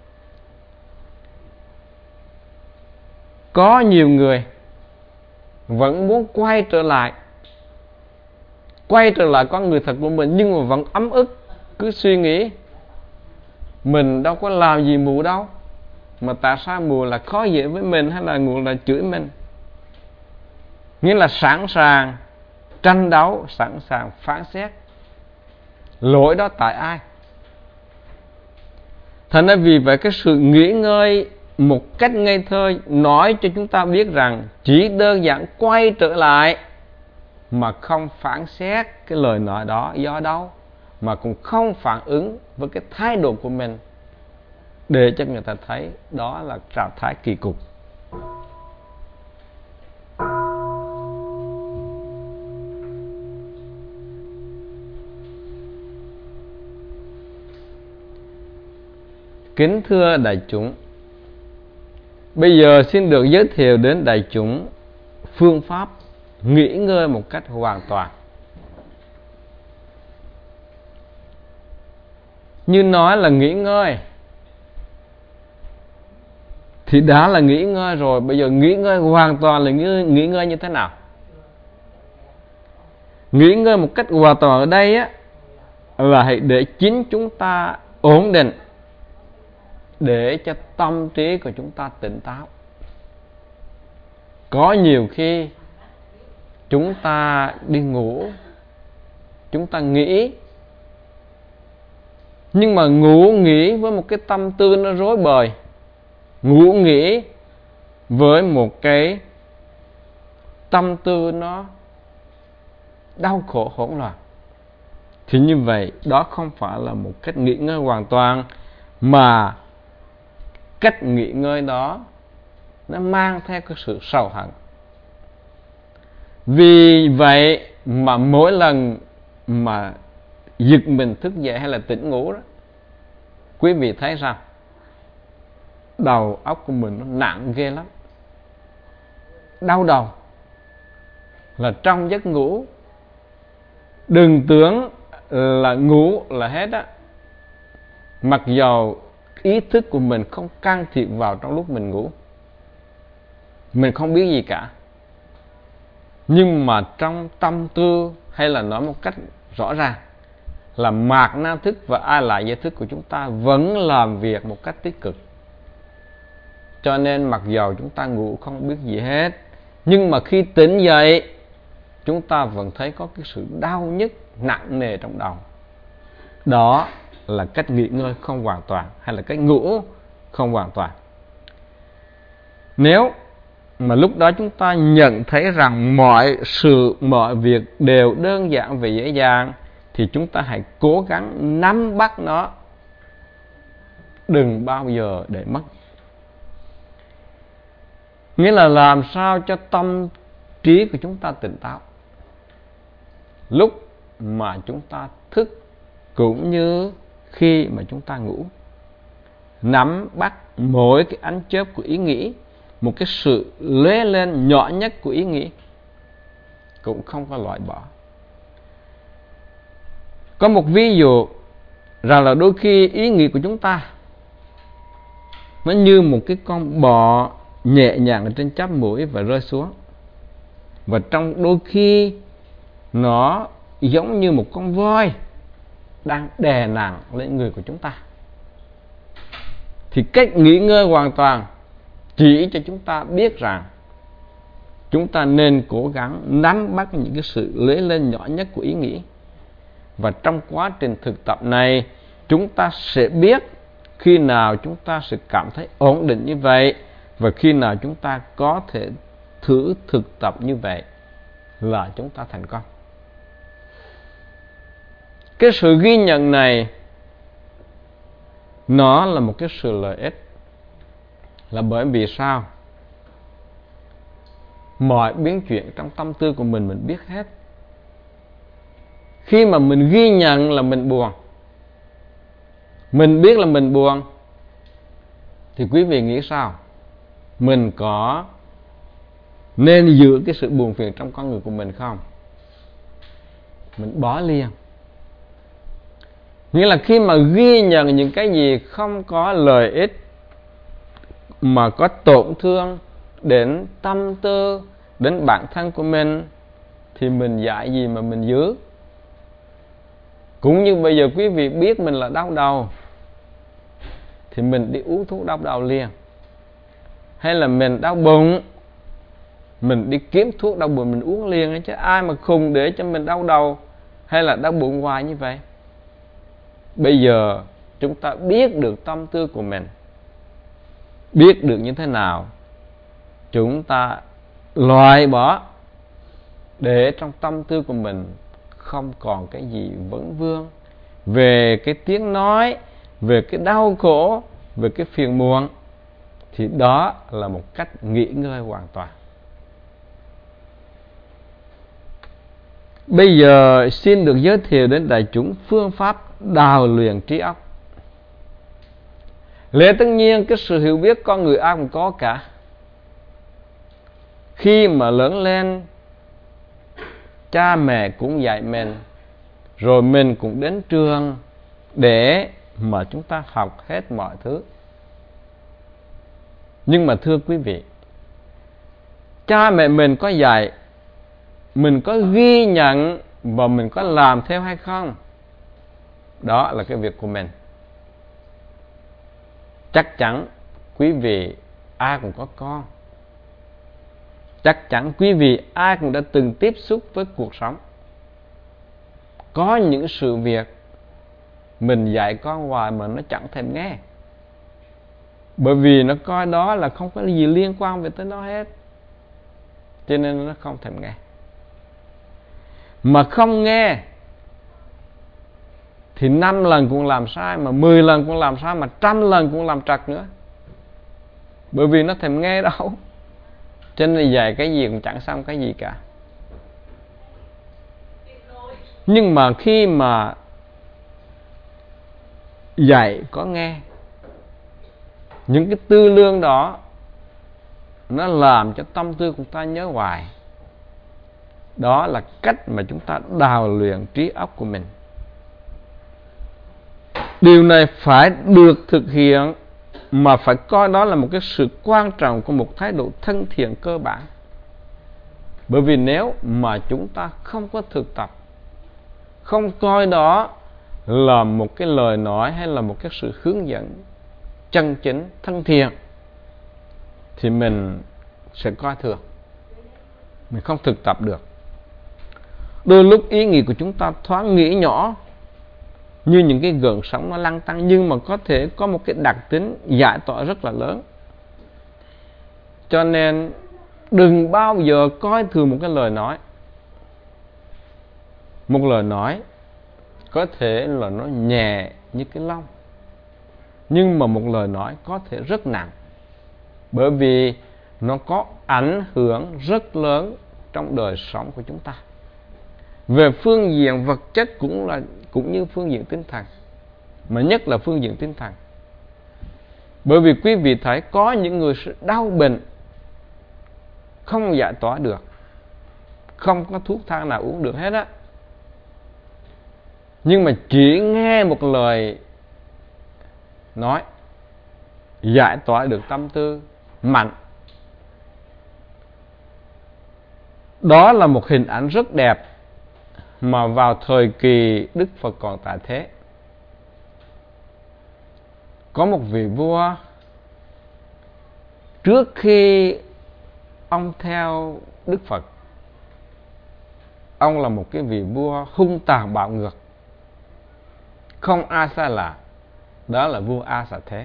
Có nhiều người vẫn muốn quay trở lại Quay trở lại con người thật của mình, nhưng mà vẫn ấm ức, cứ suy nghĩ mình đâu có làm gì mụ đâu, mà tại sao mụ là khó dễ với mình, hay là mụ là chửi mình. Nghĩa là sẵn sàng tranh đấu, sẵn sàng phán xét. Lỗi đó tại ai? Thành ra vì vậy cái sự nghỉ ngơi một cách ngây thơ nói cho chúng ta biết rằng chỉ đơn giản quay trở lại, mà không phán xét cái lời nói đó do đâu, mà cũng không phản ứng với cái thái độ của mình, để cho người ta thấy đó là trạng thái kỳ cục. Kính thưa đại chúng, bây giờ xin được giới thiệu đến đại chúng phương pháp nghỉ ngơi một cách hoàn toàn. Như nói là nghỉ ngơi thì đã là nghỉ ngơi rồi. Bây giờ nghỉ ngơi hoàn toàn là nghỉ, nghỉ ngơi như thế nào? Nghỉ ngơi một cách hoàn toàn ở đây á, là hãy để chính chúng ta ổn định, để cho tâm trí của chúng ta tỉnh táo. Có nhiều khi chúng ta đi ngủ, chúng ta nghĩ, nhưng mà ngủ nghỉ với một cái tâm tư nó rối bời, ngủ nghỉ với một cái tâm tư nó đau khổ hỗn loạn, thì như vậy đó không phải là một cách nghỉ ngơi hoàn toàn, mà cách nghỉ ngơi đó nó mang theo cái sự sầu hận. Vì vậy mà mỗi lần mà giật mình thức dậy hay là tỉnh ngủ đó, quý vị thấy rằng đầu óc của mình nó nặng ghê lắm, đau đầu. Là trong giấc ngủ, đừng tưởng là ngủ là hết á, mặc dầu ý thức của mình không can thiệp vào trong lúc mình ngủ, mình không biết gì cả, nhưng mà trong tâm tư, hay là nói một cách rõ ràng, là mạt na thức và a lại gia thức của chúng ta vẫn làm việc một cách tích cực. Cho nên mặc dầu chúng ta ngủ không biết gì hết, nhưng mà khi tỉnh dậy, chúng ta vẫn thấy có cái sự đau nhức nặng nề trong đầu. Đó là cách nghỉ ngơi không hoàn toàn, hay là cách ngủ không hoàn toàn. Nếu mà lúc đó chúng ta nhận thấy rằng mọi sự, mọi việc đều đơn giản và dễ dàng, thì chúng ta hãy cố gắng nắm bắt nó, đừng bao giờ để mất. Nghĩa là làm sao cho tâm trí của chúng ta tỉnh táo lúc mà chúng ta thức, cũng như khi mà chúng ta ngủ. Nắm bắt mỗi cái ánh chớp của ý nghĩ, một cái sự lóe lên nhỏ nhất của ý nghĩ, cũng không có loại bỏ. Có một ví dụ rằng là đôi khi ý nghĩ của chúng ta nó như một cái con bọ nhẹ nhàng ở trên chóp mũi và rơi xuống, và trong đôi khi nó giống như một con voi đang đè nặng lên người của chúng ta. Thì cách nghỉ ngơi hoàn toàn chỉ cho chúng ta biết rằng chúng ta nên cố gắng nắm bắt những cái sự lóe lên nhỏ nhất của ý nghĩ. Và trong quá trình thực tập này, chúng ta sẽ biết khi nào chúng ta sẽ cảm thấy ổn định như vậy, và khi nào chúng ta có thể thử thực tập như vậy là chúng ta thành công. Cái sự ghi nhận này nó là một cái sự lợi ích, là bởi vì sao? Mọi biến chuyển trong tâm tư của mình mình biết hết. Khi mà mình ghi nhận là mình buồn, mình biết là mình buồn, thì quý vị nghĩ sao? Mình có nên giữ cái sự buồn phiền trong con người của mình không? Mình bỏ liền. Nghĩa là khi mà ghi nhận những cái gì không có lợi ích, mà có tổn thương đến tâm tư, đến bản thân của mình, thì mình dạy gì mà mình giữ. Cũng như bây giờ quý vị biết mình là đau đầu, thì mình đi uống thuốc đau đầu liền. Hay là mình đau bụng, mình đi kiếm thuốc đau bụng mình uống liền. Chứ ai mà khùng để cho mình đau đầu hay là đau bụng hoài như vậy. Bây giờ chúng ta biết được tâm tư của mình, biết được như thế nào, chúng ta loại bỏ, để trong tâm tư của mình không còn cái gì vấn vương về cái tiếng nói, về cái đau khổ, về cái phiền muộn. Thì đó là một cách nghỉ ngơi hoàn toàn. Bây giờ xin được giới thiệu đến đại chúng phương pháp đào luyện trí óc. Lẽ tất nhiên cái sự hiểu biết con người ai cũng có cả. Khi mà lớn lên, cha mẹ cũng dạy mình, rồi mình cũng đến trường để mà chúng ta học hết mọi thứ. Nhưng mà thưa quý vị, cha mẹ mình có dạy, mình có ghi nhận và mình có làm theo hay không? Đó là cái việc của mình. Chắc chắn quý vị ai cũng có con. Chắc chắn quý vị ai cũng đã từng tiếp xúc với cuộc sống. Có những sự việc mình dạy con hoài mà nó chẳng thèm nghe, bởi vì nó coi đó là không có gì liên quan về tới nó hết, cho nên nó không thèm nghe. Mà không nghe thì năm lần cũng làm sai, mà mười lần cũng làm sai, mà trăm lần cũng làm trật nữa, bởi vì nó thèm nghe đâu. Cho nên dạy cái gì cũng chẳng xong cái gì cả. Nhưng mà khi mà dạy có nghe, những cái tư lương đó nó làm cho tâm tư của ta nhớ hoài. Đó là cách mà chúng ta đào luyện trí óc của mình. Điều này phải được thực hiện, mà phải coi đó là một cái sự quan trọng của một thái độ thân thiện cơ bản. Bởi vì nếu mà chúng ta không có thực tập, không coi đó là một cái lời nói hay là một cái sự hướng dẫn chân chính, thân thiện, thì mình sẽ coi thường, mình không thực tập được. Đôi lúc ý nghĩ của chúng ta thoáng nghĩ nhỏ như những cái gợn sóng nó lăn tăn, nhưng mà có thể có một cái đặc tính giải tỏa rất là lớn. Cho nên đừng bao giờ coi thường một cái lời nói. Một lời nói có thể là nó nhẹ như cái lông, nhưng mà một lời nói có thể rất nặng, bởi vì nó có ảnh hưởng rất lớn trong đời sống của chúng ta, về phương diện vật chất cũng là cũng như phương diện tinh thần, mà nhất là phương diện tinh thần. Bởi vì quý vị thấy có những người đau bệnh không giải tỏa được, không có thuốc thang nào uống được hết á, nhưng mà chỉ nghe một lời nói giải tỏa được tâm tư mạnh. Đó là một hình ảnh rất đẹp mà vào thời kỳ Đức Phật còn tại thế, có một vị vua, trước khi ông theo Đức Phật, ông là một cái vị vua hung tàn bạo ngược, không ai xa lạ. Đó là vua A Xà Thế.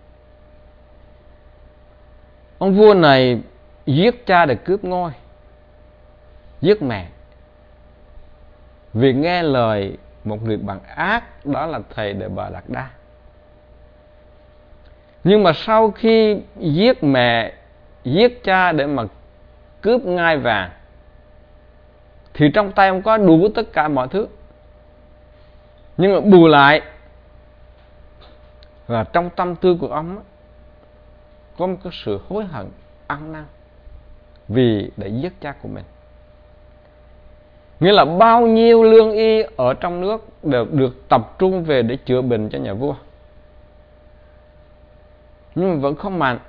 Ông vua này giết cha để cướp ngôi, giết mẹ, vì nghe lời một người bạn ác, đó là thầy Đề Bà Đạt Đa. Nhưng mà sau khi giết mẹ, giết cha để mà cướp ngai vàng, thì trong tay ông có đủ tất cả mọi thứ. Nhưng mà bù lại là trong tâm tư của ông có một cái sự hối hận ăn năn vì đã giết cha của mình. Nghĩa là bao nhiêu lương y ở trong nước đều được tập trung về để chữa bệnh cho nhà vua, nhưng mà vẫn không mạnh.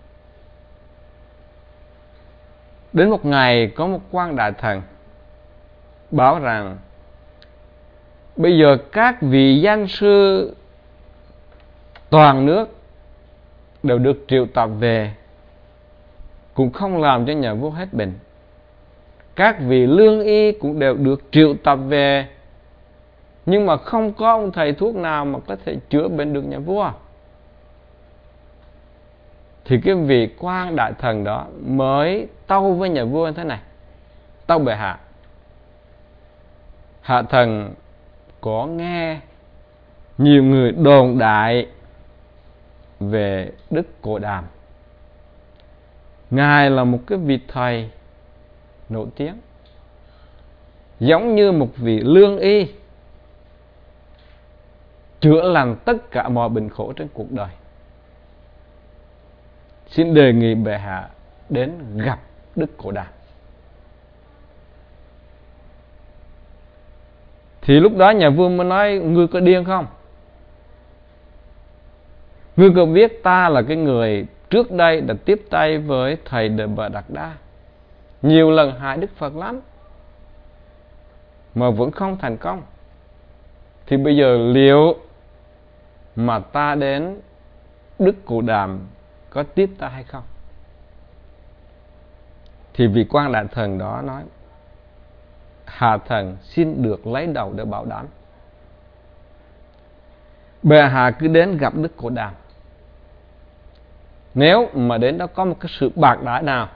Đến một ngày có một quan đại thần báo rằng bây giờ các vị danh sư toàn nước đều được triệu tập về, cũng không làm cho nhà vua hết bệnh. Các vị lương y cũng đều được triệu tập về, nhưng mà không có ông thầy thuốc nào mà có thể chữa bệnh được nhà vua. Thì cái vị quan đại thần đó mới tâu với nhà vua như thế này: tâu bệ hạ, hạ thần có nghe nhiều người đồn đại về Đức Cô Đàm. Ngài là một cái vị thầy nổi tiếng, giống như một vị lương y, chữa lành tất cả mọi bệnh khổ trên cuộc đời. xin đề nghị bệ hạ đến gặp Đức Cổ Đàm. Thì lúc đó nhà vua mới nói: ngươi có điên không? Ngươi có biết ta là cái người trước đây đã tiếp tay với thầy Đề Bà Đạt Đa, nhiều lần hại Đức Phật lắm, mà vẫn không thành công. Thì bây giờ liệu mà ta đến Đức Cổ Đàm có tiếp ta hay không? Thì vị quan đại thần đó nói: hạ thần xin được lấy đầu để bảo đảm. Bệ hạ cứ đến gặp Đức Cổ Đàm. Nếu mà đến đó có một cái sự bạc đãi nào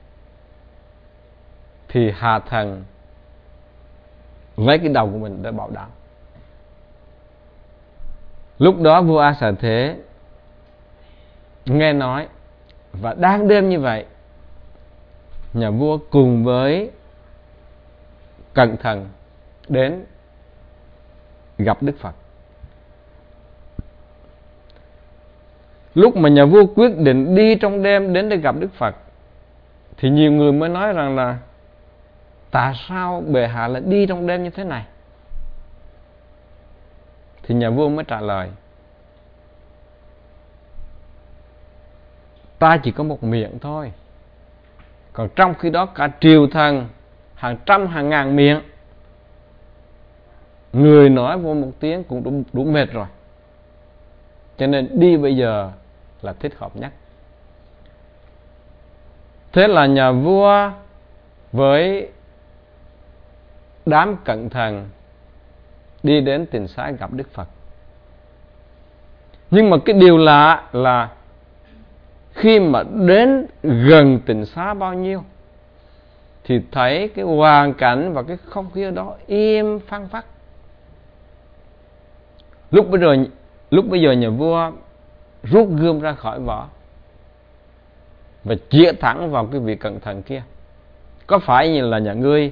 thì hạ thần lấy cái đầu của mình để bảo đảm. Lúc đó vua A Xà Thế nghe nói, và đang đêm như vậy, nhà vua cùng với cẩn thận đến gặp Đức Phật. Lúc mà nhà vua quyết định đi trong đêm đến để gặp Đức Phật, thì nhiều người mới nói rằng là tại sao bệ hạ lại đi trong đêm như thế này? Thì nhà vua mới trả lời: ta chỉ có một miệng thôi, còn trong khi đó cả triều thần hàng trăm hàng ngàn miệng, người nói vô một tiếng cũng đủ, đủ mệt rồi, cho nên đi bây giờ là thích hợp nhất. Thế là nhà vua với đám cận thần đi đến Tịnh Xá gặp Đức Phật. Nhưng mà cái điều lạ là khi mà đến gần Tịnh Xá bao nhiêu thì thấy cái hoàn cảnh và cái không khí ở đó im phăng phắc. Lúc bây giờ, lúc bây giờ nhà vua rút gươm ra khỏi vỏ và chĩa thẳng vào cái vị cận thần kia. Có phải như là nhà ngươi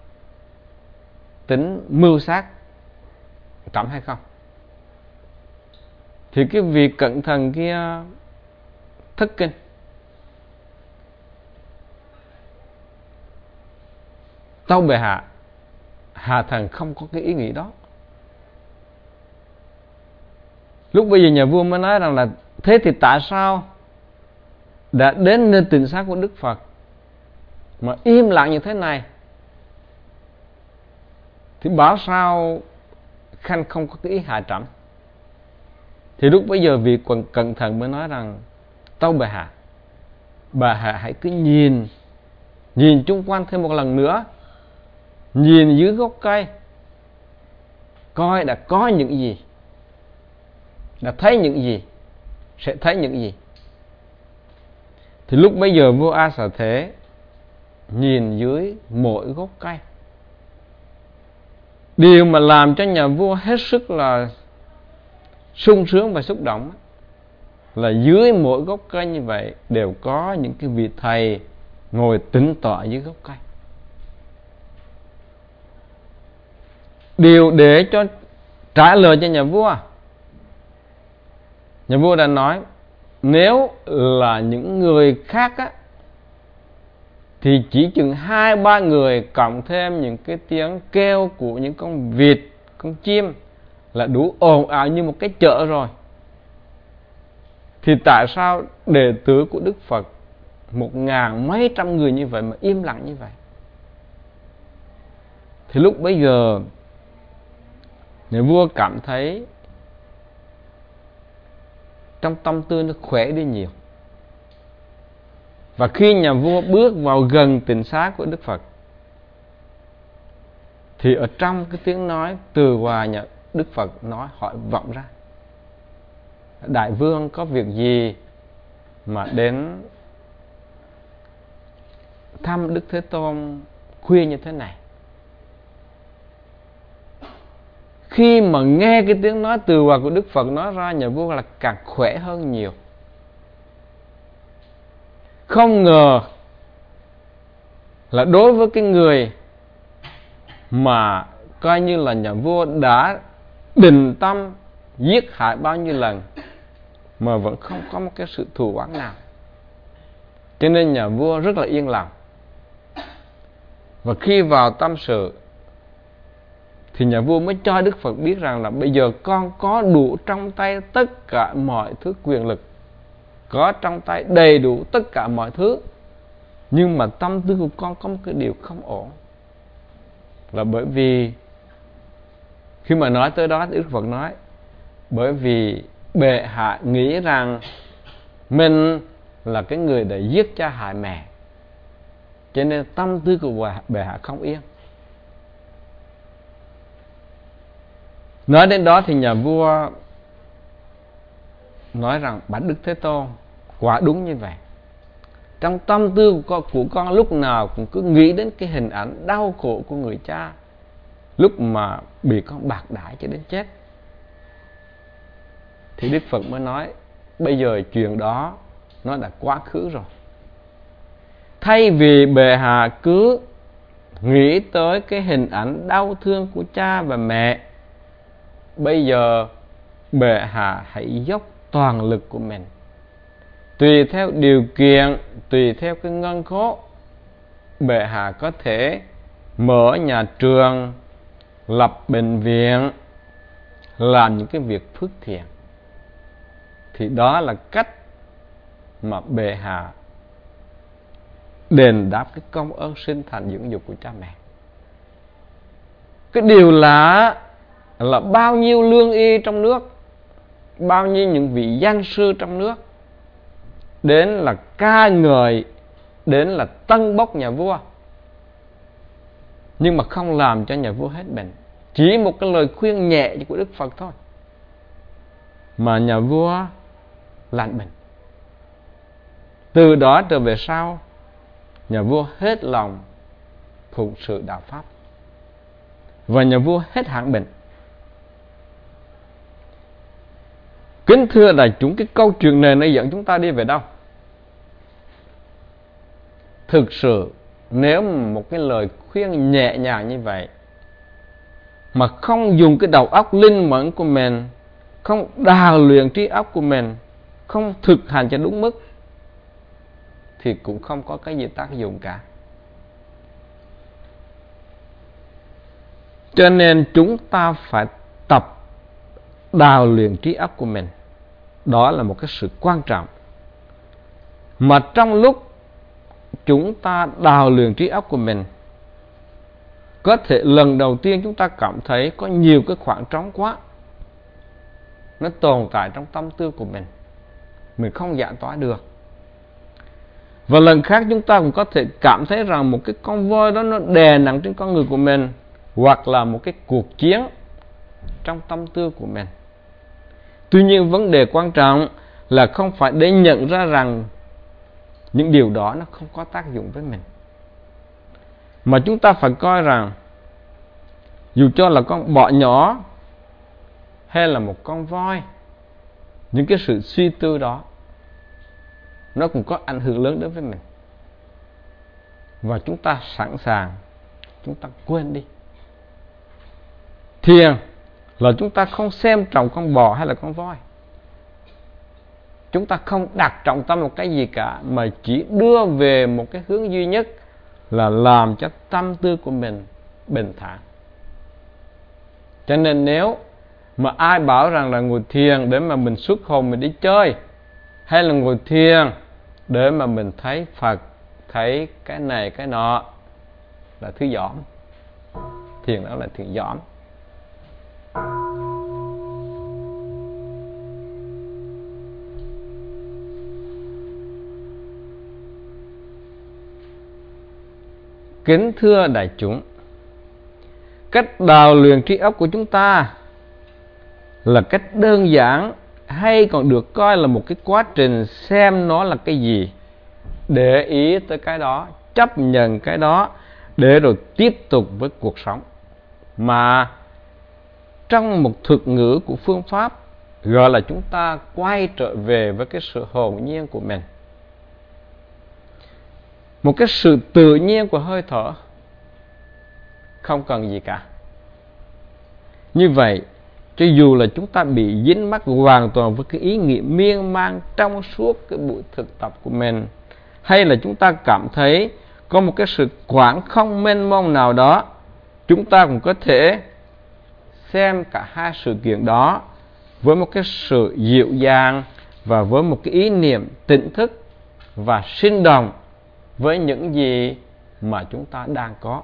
tính mưu sát trẫm hay không? Thì cái vị cận thần kia thất kinh. Tâu bệ hạ, hạ thần không có cái ý nghĩ đó. Lúc bây giờ nhà vua mới nói rằng là thế thì tại sao đã đến nơi Tịnh Xá của Đức Phật mà im lặng như thế này? Thì bảo sao khanh không có cái ý hạ trẫm? Thì lúc bấy giờ vị quần cận thần mới nói rằng: tâu bệ hạ, bệ hạ hãy cứ nhìn nhìn chung quanh thêm một lần nữa, nhìn dưới gốc cây coi đã có những gì, đã thấy những gì, sẽ thấy những gì. Thì lúc bấy giờ vua A Xà Thế nhìn dưới mỗi gốc cây. Điều mà làm cho nhà vua hết sức là sung sướng và xúc động là dưới mỗi gốc cây như vậy đều có những cái vị thầy ngồi tĩnh tọa dưới gốc cây. Điều để cho trả lời cho nhà vua, nhà vua đã nói: nếu là những người khác á, thì chỉ chừng hai ba người cộng thêm những cái tiếng kêu của những con vịt, con chim là đủ ồn ào như một cái chợ rồi. Thì tại sao đệ tử của Đức Phật một ngàn mấy trăm người như vậy mà im lặng như vậy? Thì lúc bấy giờ nhà vua cảm thấy trong tâm tư nó khỏe đi nhiều. Và khi nhà vua bước vào gần Tịnh Xá của Đức Phật thì ở trong cái tiếng nói từ hòa nhà Đức Phật nói hỏi vọng ra: đại vương có việc gì mà đến thăm Đức Thế Tôn khuya như thế này? Khi mà nghe cái tiếng nói từ hòa của Đức Phật nói ra, nhà vua là càng khỏe hơn nhiều. Không ngờ là đối với cái người mà coi như là nhà vua đã định tâm giết hại bao nhiêu lần mà vẫn không có một cái sự thù oán nào, Cho nên nhà vua rất là yên lòng. Và khi vào tâm sự thì nhà vua mới cho Đức Phật biết rằng là bây giờ con có đủ trong tay tất cả mọi thứ quyền lực, có trong tay đầy đủ tất cả mọi thứ, nhưng mà tâm tư của con có một cái điều không ổn. Là bởi vì khi mà nói tới đó thì Đức Phật nói, bởi vì bệ hạ nghĩ rằng mình là cái người đã giết cha hại mẹ, cho nên tâm tư của bệ hạ không yên. Nói đến đó thì nhà vua nói rằng bạch Đức Thế Tôn, quả đúng như vậy. Trong tâm tư của con, của con lúc nào cũng cứ nghĩ đến cái hình ảnh đau khổ của người cha lúc mà bị con bạc đãi cho đến chết. Thì Đức Phật mới nói, bây giờ chuyện đó nó đã quá khứ rồi. Thay vì bệ hạ cứ nghĩ tới cái hình ảnh đau thương của cha và mẹ, bây giờ bệ hạ hãy dốc toàn lực của mình, tùy theo điều kiện, tùy theo cái ngân khố, bệ hạ có thể mở nhà trường, lập bệnh viện, làm những cái việc phước thiện. Thì đó là cách mà bệ hạ đền đáp cái công ơn sinh thành dưỡng dục của cha mẹ. Cái điều lạ là bao nhiêu lương y trong nước, bao nhiêu những vị danh sư trong nước đến là ca ngợi, đến là tân bốc nhà vua, nhưng mà không làm cho nhà vua hết bệnh. Chỉ một cái lời khuyên nhẹ của Đức Phật thôi mà nhà vua lành bệnh. Từ đó trở về sau, nhà vua hết lòng phụng sự đạo pháp và nhà vua hết hẳn bệnh. Kính thưa đại chúng, cái câu chuyện này nó dẫn chúng ta đi về đâu? Thực sự nếu một cái lời khuyên nhẹ nhàng như vậy mà không dùng cái đầu óc linh mẫn của mình, không đào luyện trí óc của mình, không thực hành cho đúng mức, thì cũng không có cái gì tác dụng cả. Cho nên chúng ta phải tập đào luyện trí óc của mình. Đó là một cái sự quan trọng. Mà trong lúc chúng ta đào luyện trí óc của mình, có thể lần đầu tiên chúng ta cảm thấy có nhiều cái khoảng trống quá, nó tồn tại trong tâm tư của mình, mình không giải tỏa được. Và lần khác chúng ta cũng có thể cảm thấy rằng một cái con voi đó nó đè nặng trên con người của mình, hoặc là một cái cuộc chiến trong tâm tư của mình. Tuy nhiên vấn đề quan trọng là không phải để nhận ra rằng những điều đó nó không có tác dụng với mình, mà chúng ta phải coi rằng dù cho là con bọ nhỏ hay là một con voi, những cái sự suy tư đó nó cũng có ảnh hưởng lớn đối với mình, và chúng ta sẵn sàng chúng ta quên đi. Thiền là chúng ta không xem trọng con bò hay là con voi, chúng ta không đặt trọng tâm một cái gì cả, mà chỉ đưa về một cái hướng duy nhất là làm cho tâm tư của mình bình thản. Cho nên nếu mà ai bảo rằng là ngồi thiền để mà mình xuất hồn mình đi chơi, hay là ngồi thiền để mà mình thấy Phật, thấy cái này cái nọ, là thứ dỏm. Thiền đó là thiền dỏm. Kính thưa đại chúng, cách đào luyện trí óc của chúng ta là cách đơn giản, hay còn được coi là một cái quá trình xem nó là cái gì, để ý tới cái đó, chấp nhận cái đó, để rồi tiếp tục với cuộc sống. Mà trong một thuật ngữ của phương pháp gọi là chúng ta quay trở về với cái sự hồn nhiên của mình, một cái sự tự nhiên của hơi thở, không cần gì cả. Như vậy, cho dù là chúng ta bị dính mắc hoàn toàn với cái ý nghĩ miên man trong suốt cái buổi thực tập của mình, hay là chúng ta cảm thấy có một cái sự quảng không mênh mông nào đó, chúng ta cũng có thể xem cả hai sự kiện đó với một cái sự dịu dàng và với một cái ý niệm tỉnh thức và sinh động với những gì mà chúng ta đang có.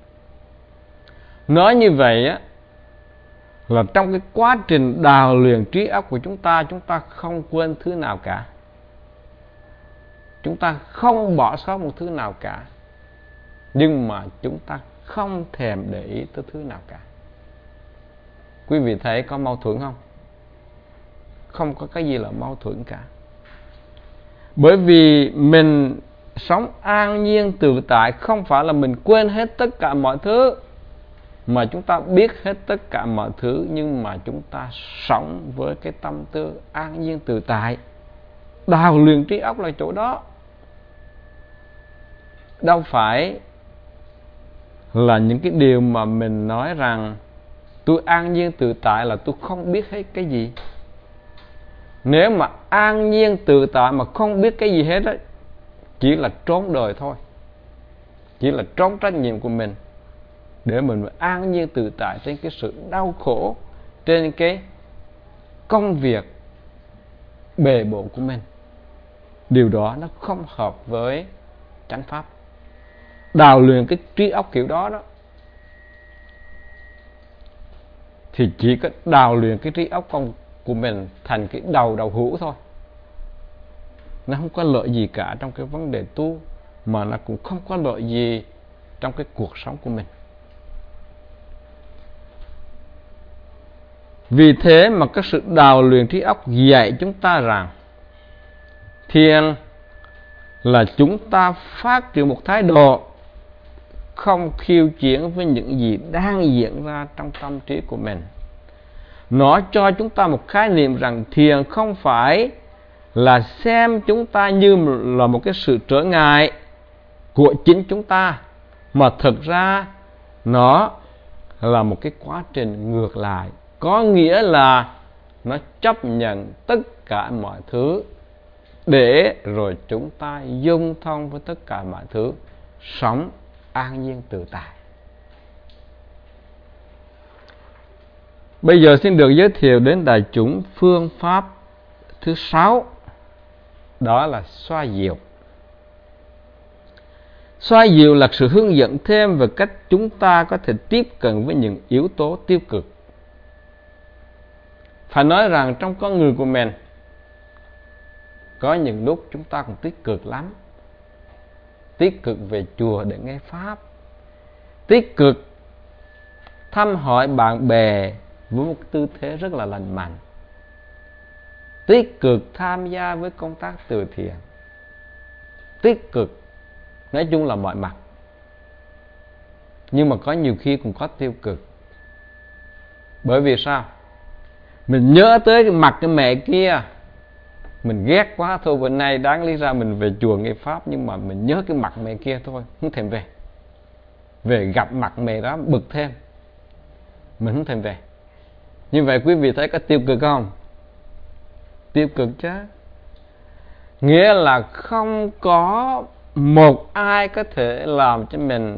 Nói như vậy á, là trong cái quá trình đào luyện trí óc của chúng ta, chúng ta không quên thứ nào cả. Chúng ta không bỏ sót một thứ nào cả. Nhưng mà chúng ta không thèm để ý tới thứ nào cả. Quý vị thấy có mâu thuẫn không? Không có cái gì là mâu thuẫn cả. Bởi vì mình sống an nhiên tự tại không phải là mình quên hết tất cả mọi thứ, mà chúng ta biết hết tất cả mọi thứ, nhưng mà chúng ta sống với cái tâm tư an nhiên tự tại. Đào luyện trí óc là chỗ đó. Đâu phải là những cái điều mà mình nói rằng tôi an nhiên tự tại là tôi không biết hết cái gì. Nếu mà an nhiên tự tại mà không biết cái gì hết ấy, chỉ là trốn đời thôi, chỉ là trốn trách nhiệm của mình, để mình an nhiên tự tại trên cái sự đau khổ, trên cái công việc bề bộn của mình. Điều đó nó không hợp với chánh pháp. Đào luyện cái trí óc kiểu đó đó thì chỉ có đào luyện cái trí óc con của mình thành cái đầu đầu hũ thôi. Nó không có lợi gì cả trong cái vấn đề tu, mà nó cũng không có lợi gì trong cái cuộc sống của mình. Vì thế mà cái sự đào luyện trí óc dạy chúng ta rằng thiền là chúng ta phát triển một thái độ không khiêu chiến với những gì đang diễn ra trong tâm trí của mình. Nó cho chúng ta một khái niệm rằng thiền không phải là xem chúng ta như là một cái sự trở ngại của chính chúng ta, mà thực ra nó là một cái quá trình ngược lại. Có nghĩa là nó chấp nhận tất cả mọi thứ để rồi chúng ta dung thông với tất cả mọi thứ, sống an nhiên tự tại. Bây giờ xin được giới thiệu đến đại chúng phương pháp thứ sáu, đó là xoa dịu. Xoa dịu là sự hướng dẫn thêm về cách chúng ta có thể tiếp cận với những yếu tố tiêu cực. Phải nói rằng trong con người của mình có những lúc chúng ta cũng tích cực lắm. Tích cực về chùa để nghe pháp, tích cực thăm hỏi bạn bè với một tư thế rất là lành mạnh, tích cực tham gia với công tác từ thiện, tích cực, nói chung là mọi mặt. Nhưng mà có nhiều khi cũng có tiêu cực. Bởi vì sao? Mình nhớ tới cái mặt cái mẹ kia, mình ghét quá thôi, bữa nay đáng lý ra mình về chùa nghe pháp, nhưng mà mình nhớ cái mặt mẹ kia thôi, không thèm về. Về gặp mặt mẹ đó bực thêm, mình không thèm về. Như vậy quý vị thấy có tiêu cực không? Tiêu cực chứ. Nghĩa là không có một ai có thể làm cho mình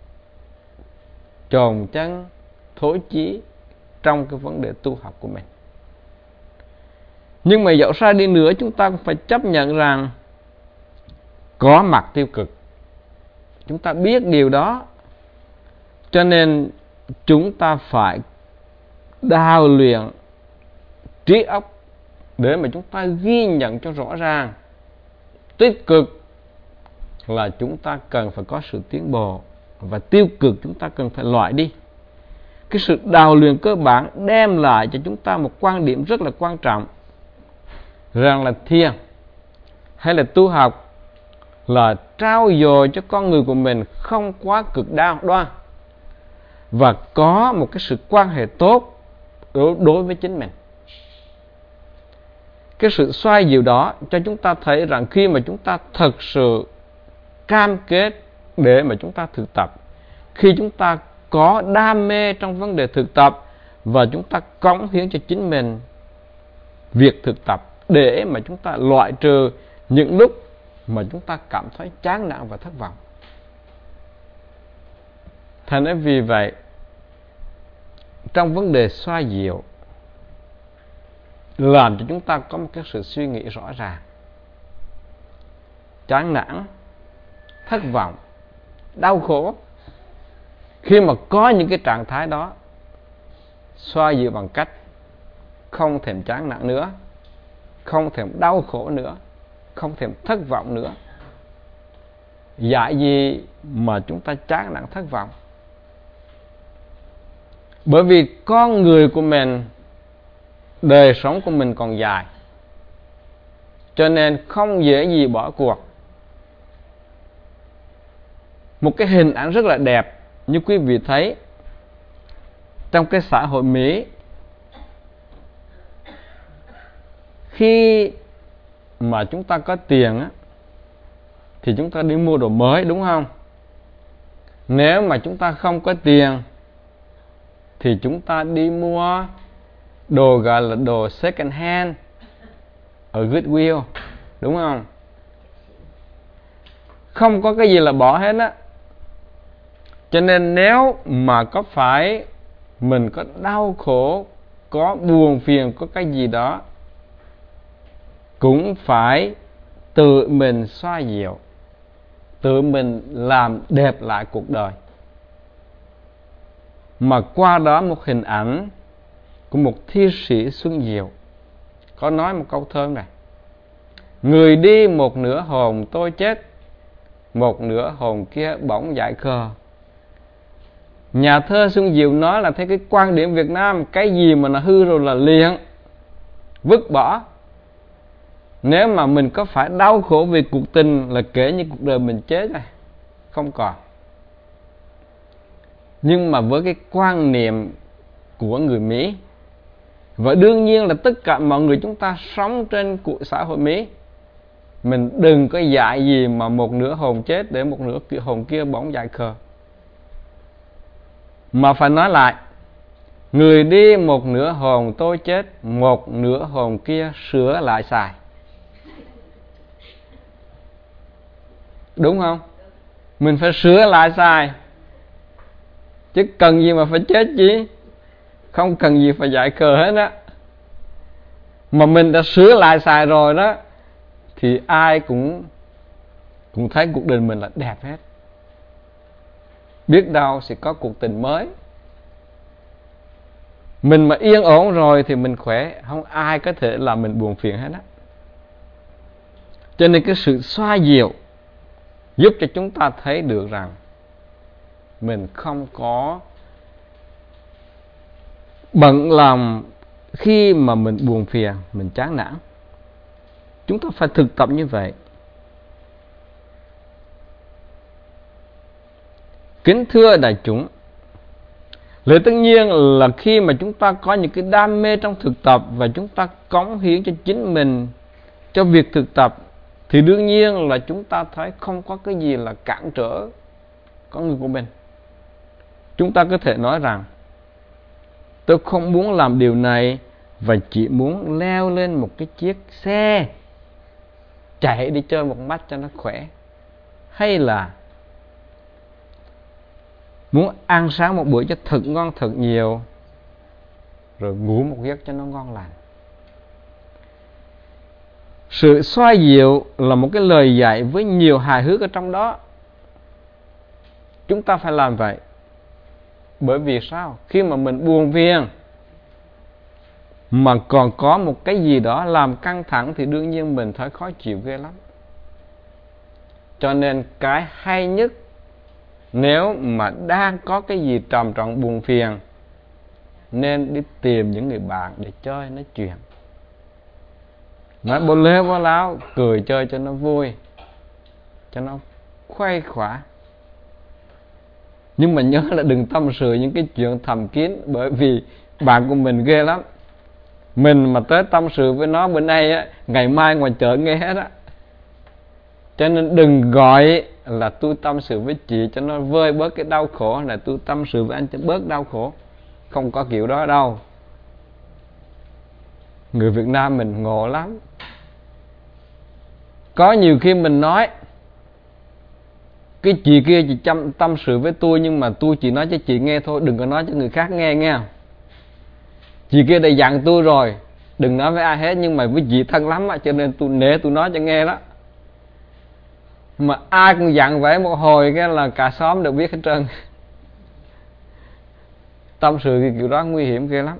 chồn chân, thối chí trong cái vấn đề tu học của mình. Nhưng mà dẫu sao đi nữa, chúng ta cũng phải chấp nhận rằng có mặt tiêu cực. Chúng ta biết điều đó, cho nên chúng ta phải đào luyện trí óc để mà chúng ta ghi nhận cho rõ ràng. Tích cực là chúng ta cần phải có sự tiến bộ, và tiêu cực chúng ta cần phải loại đi. Cái sự đào luyện cơ bản đem lại cho chúng ta một quan điểm rất là quan trọng, rằng là thiền hay là tu học là trao dồi cho con người của mình không quá cực đoan, và có một cái sự quan hệ tốt đối với chính mình. Cái sự xoay dịu đó cho chúng ta thấy rằng khi mà chúng ta thật sự cam kết để mà chúng ta thực tập, khi chúng ta có đam mê trong vấn đề thực tập, và chúng ta cống hiến cho chính mình việc thực tập, để mà chúng ta loại trừ những lúc mà chúng ta cảm thấy chán nản và thất vọng. Thành ra vì vậy, trong vấn đề xoa dịu, làm cho chúng ta có một cái sự suy nghĩ rõ ràng. Chán nản, thất vọng, đau khổ, khi mà có những cái trạng thái đó, xoa dịu bằng cách không thèm chán nản nữa, không thèm đau khổ nữa, không thèm thất vọng nữa. Dạy gì mà chúng ta chán nản thất vọng? Bởi vì con người của mình, đời sống của mình còn dài, cho nên không dễ gì bỏ cuộc. Một cái hình ảnh rất là đẹp như quý vị thấy trong cái xã hội Mỹ, khi mà chúng ta có tiền á, thì chúng ta đi mua đồ mới, đúng không? Nếu mà chúng ta không có tiền thì chúng ta đi mua đồ gọi là đồ second hand ở Goodwill, đúng không? Không có cái gì là bỏ hết á. Cho nên nếu mà có phải mình có đau khổ, có buồn phiền, có cái gì đó, cũng phải tự mình xoa dịu, tự mình làm đẹp lại cuộc đời. Mà qua đó một hình ảnh của một thi sĩ Xuân Diệu có nói một câu thơ này: người đi một nửa hồn tôi chết, một nửa hồn kia bỗng dại khờ. Nhà thơ Xuân Diệu nói là theo cái quan điểm Việt Nam, cái gì mà nó hư rồi là liền, vứt bỏ. Nếu mà mình có phải đau khổ vì cuộc tình là kể như cuộc đời mình chết rồi, không còn. Nhưng mà với cái quan niệm của người Mỹ, và đương nhiên là tất cả mọi người chúng ta sống trên cuộc xã hội Mỹ, mình đừng có dạy gì mà một nửa hồn chết để một nửa hồn kia bỗng dại khờ. Mà phải nói lại, người đi một nửa hồn tôi chết, một nửa hồn kia sửa lại xài. Đúng không? Mình phải sửa lại xài, chứ cần gì mà phải chết chứ. Không cần gì phải dại khờ hết á. Mà mình đã sửa lại xài rồi đó, thì ai cũng cũng thấy cuộc đời mình là đẹp hết. Biết đâu sẽ có cuộc tình mới. Mình mà yên ổn rồi thì mình khỏe, không ai có thể làm mình buồn phiền hết á. Cho nên cái sự xoa dịu giúp cho chúng ta thấy được rằng mình không có bận lòng khi mà mình buồn phiền, mình chán nản. Chúng ta phải thực tập như vậy. Kính thưa đại chúng, lẽ tất nhiên là khi mà chúng ta có những cái đam mê trong thực tập và chúng ta cống hiến cho chính mình cho việc thực tập, thì đương nhiên là chúng ta thấy không có cái gì là cản trở con người của mình. Chúng ta có thể nói rằng tôi không muốn làm điều này và chỉ muốn leo lên một cái chiếc xe chạy đi chơi một mắt cho nó khỏe, hay là muốn ăn sáng một bữa cho thật ngon thật nhiều, rồi ngủ một giấc cho nó ngon lành. Sự xoa dịu là một cái lời dạy với nhiều hài hước ở trong đó. Chúng ta phải làm vậy. Bởi vì sao? Khi mà mình buồn phiền mà còn có một cái gì đó làm căng thẳng thì đương nhiên mình thấy khó chịu ghê lắm. Cho nên cái hay nhất, nếu mà đang có cái gì trầm trọng buồn phiền, nên đi tìm những người bạn để chơi, nói chuyện, nói bô lê bô láo, cười chơi cho nó vui, cho nó khuây khỏa. Nhưng mà nhớ là đừng tâm sự những cái chuyện thầm kín, bởi vì bạn của mình ghê lắm. Mình mà tới tâm sự với nó bữa nay á, ngày mai ngoài chợ nghe hết á. Cho nên đừng gọi là tôi tâm sự với chị cho nó vơi bớt cái đau khổ, là tôi tâm sự với anh cho bớt đau khổ. Không có kiểu đó đâu. Người Việt Nam mình ngộ lắm. Có nhiều khi mình nói cái chị kia chỉ tâm, tâm sự với tôi, nhưng mà tôi chỉ nói cho chị nghe thôi, đừng có nói cho người khác nghe nghe. Chị kia đã dặn tôi rồi, đừng nói với ai hết, nhưng mà với chị thân lắm á, cho nên tôi nể tôi nói cho nghe đó. Mà ai cũng dặn vậy một hồi cái là cả xóm đều biết hết trơn. Tâm sự thì kiểu đó nguy hiểm ghê lắm.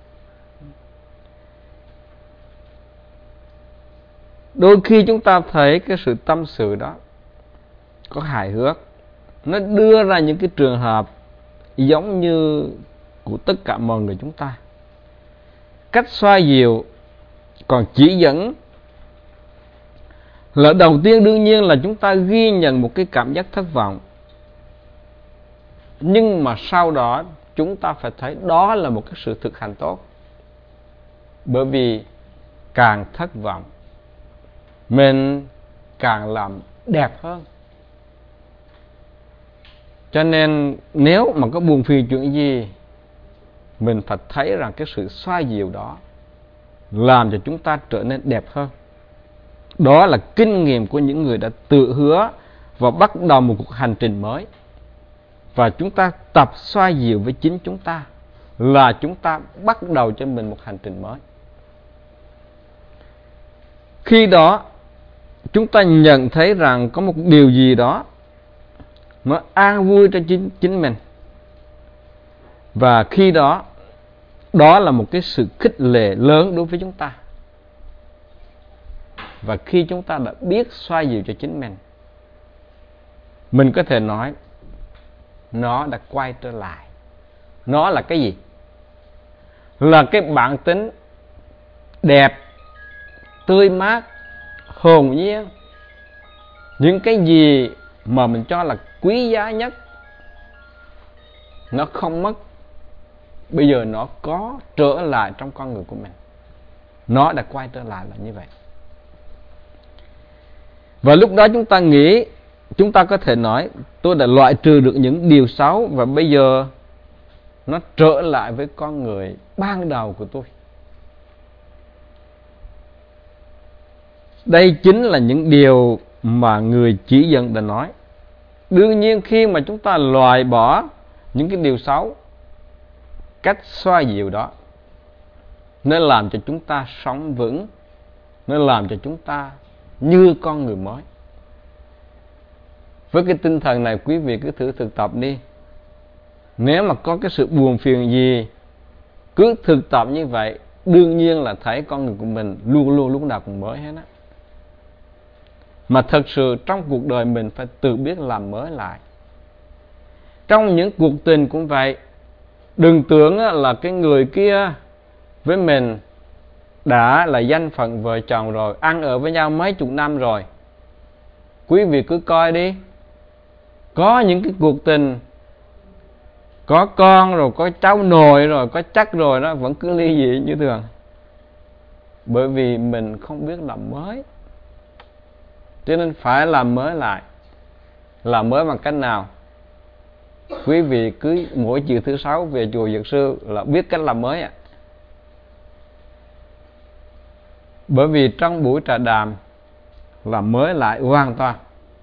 Đôi khi chúng ta thấy cái sự tâm sự đó có hài hước, nó đưa ra những cái trường hợp giống như của tất cả mọi người chúng ta. Cách xoa dịu còn chỉ dẫn là đầu tiên đương nhiên là chúng ta ghi nhận một cái cảm giác thất vọng, nhưng mà sau đó chúng ta phải thấy đó là một cái sự thực hành tốt. Bởi vì càng thất vọng mình càng làm đẹp hơn. Cho nên nếu mà có buồn phiền chuyện gì, mình phải thấy rằng cái sự xoa dịu đó làm cho chúng ta trở nên đẹp hơn. Đó là kinh nghiệm của những người đã tự hứa và bắt đầu một cuộc hành trình mới. Và chúng ta tập xoa dịu với chính chúng ta là chúng ta bắt đầu cho mình một hành trình mới. Khi đó chúng ta nhận thấy rằng có một điều gì đó nó an vui cho chính, chính mình. Và khi đó, đó là một cái sự khích lệ lớn đối với chúng ta. Và khi chúng ta đã biết xoa dịu cho chính mình, mình có thể nói nó đã quay trở lại. Nó là cái gì? Là cái bản tính đẹp, tươi mát, hồn nhiên. Những cái gì mà mình cho là quý giá nhất, nó không mất. Bây giờ nó có trở lại trong con người của mình. Nó đã quay trở lại là như vậy. Và lúc đó chúng ta nghĩ, chúng ta có thể nói tôi đã loại trừ được những điều xấu, và bây giờ nó trở lại với con người ban đầu của tôi. Đây chính là những điều mà người chỉ dẫn đã nói. Đương nhiên khi mà chúng ta loại bỏ những cái điều xấu, cách xoa dịu đó nó làm cho chúng ta sống vững, nó làm cho chúng ta như con người mới. Với cái tinh thần này, quý vị cứ thử thực tập đi. Nếu mà có cái sự buồn phiền gì, cứ thực tập như vậy, đương nhiên là thấy con người của mình luôn luôn lúc nào cũng mới hết á. Mà thật sự trong cuộc đời mình phải tự biết làm mới lại. Trong những cuộc tình cũng vậy. Đừng tưởng là cái người kia với mình đã là danh phận vợ chồng rồi, ăn ở với nhau mấy chục năm rồi. Quý vị cứ coi đi. Có những cái cuộc tình có con rồi, có cháu nội rồi, có chắc rồi đó, vẫn cứ ly dị như thường. Bởi vì mình không biết làm mới. Cho nên phải làm mới lại. Làm mới bằng cách nào? Quý vị cứ mỗi chiều thứ sáu về chùa Dược Sư là biết cách làm mới ạ. Bởi vì trong buổi trà đàm làm mới lại hoàn toàn,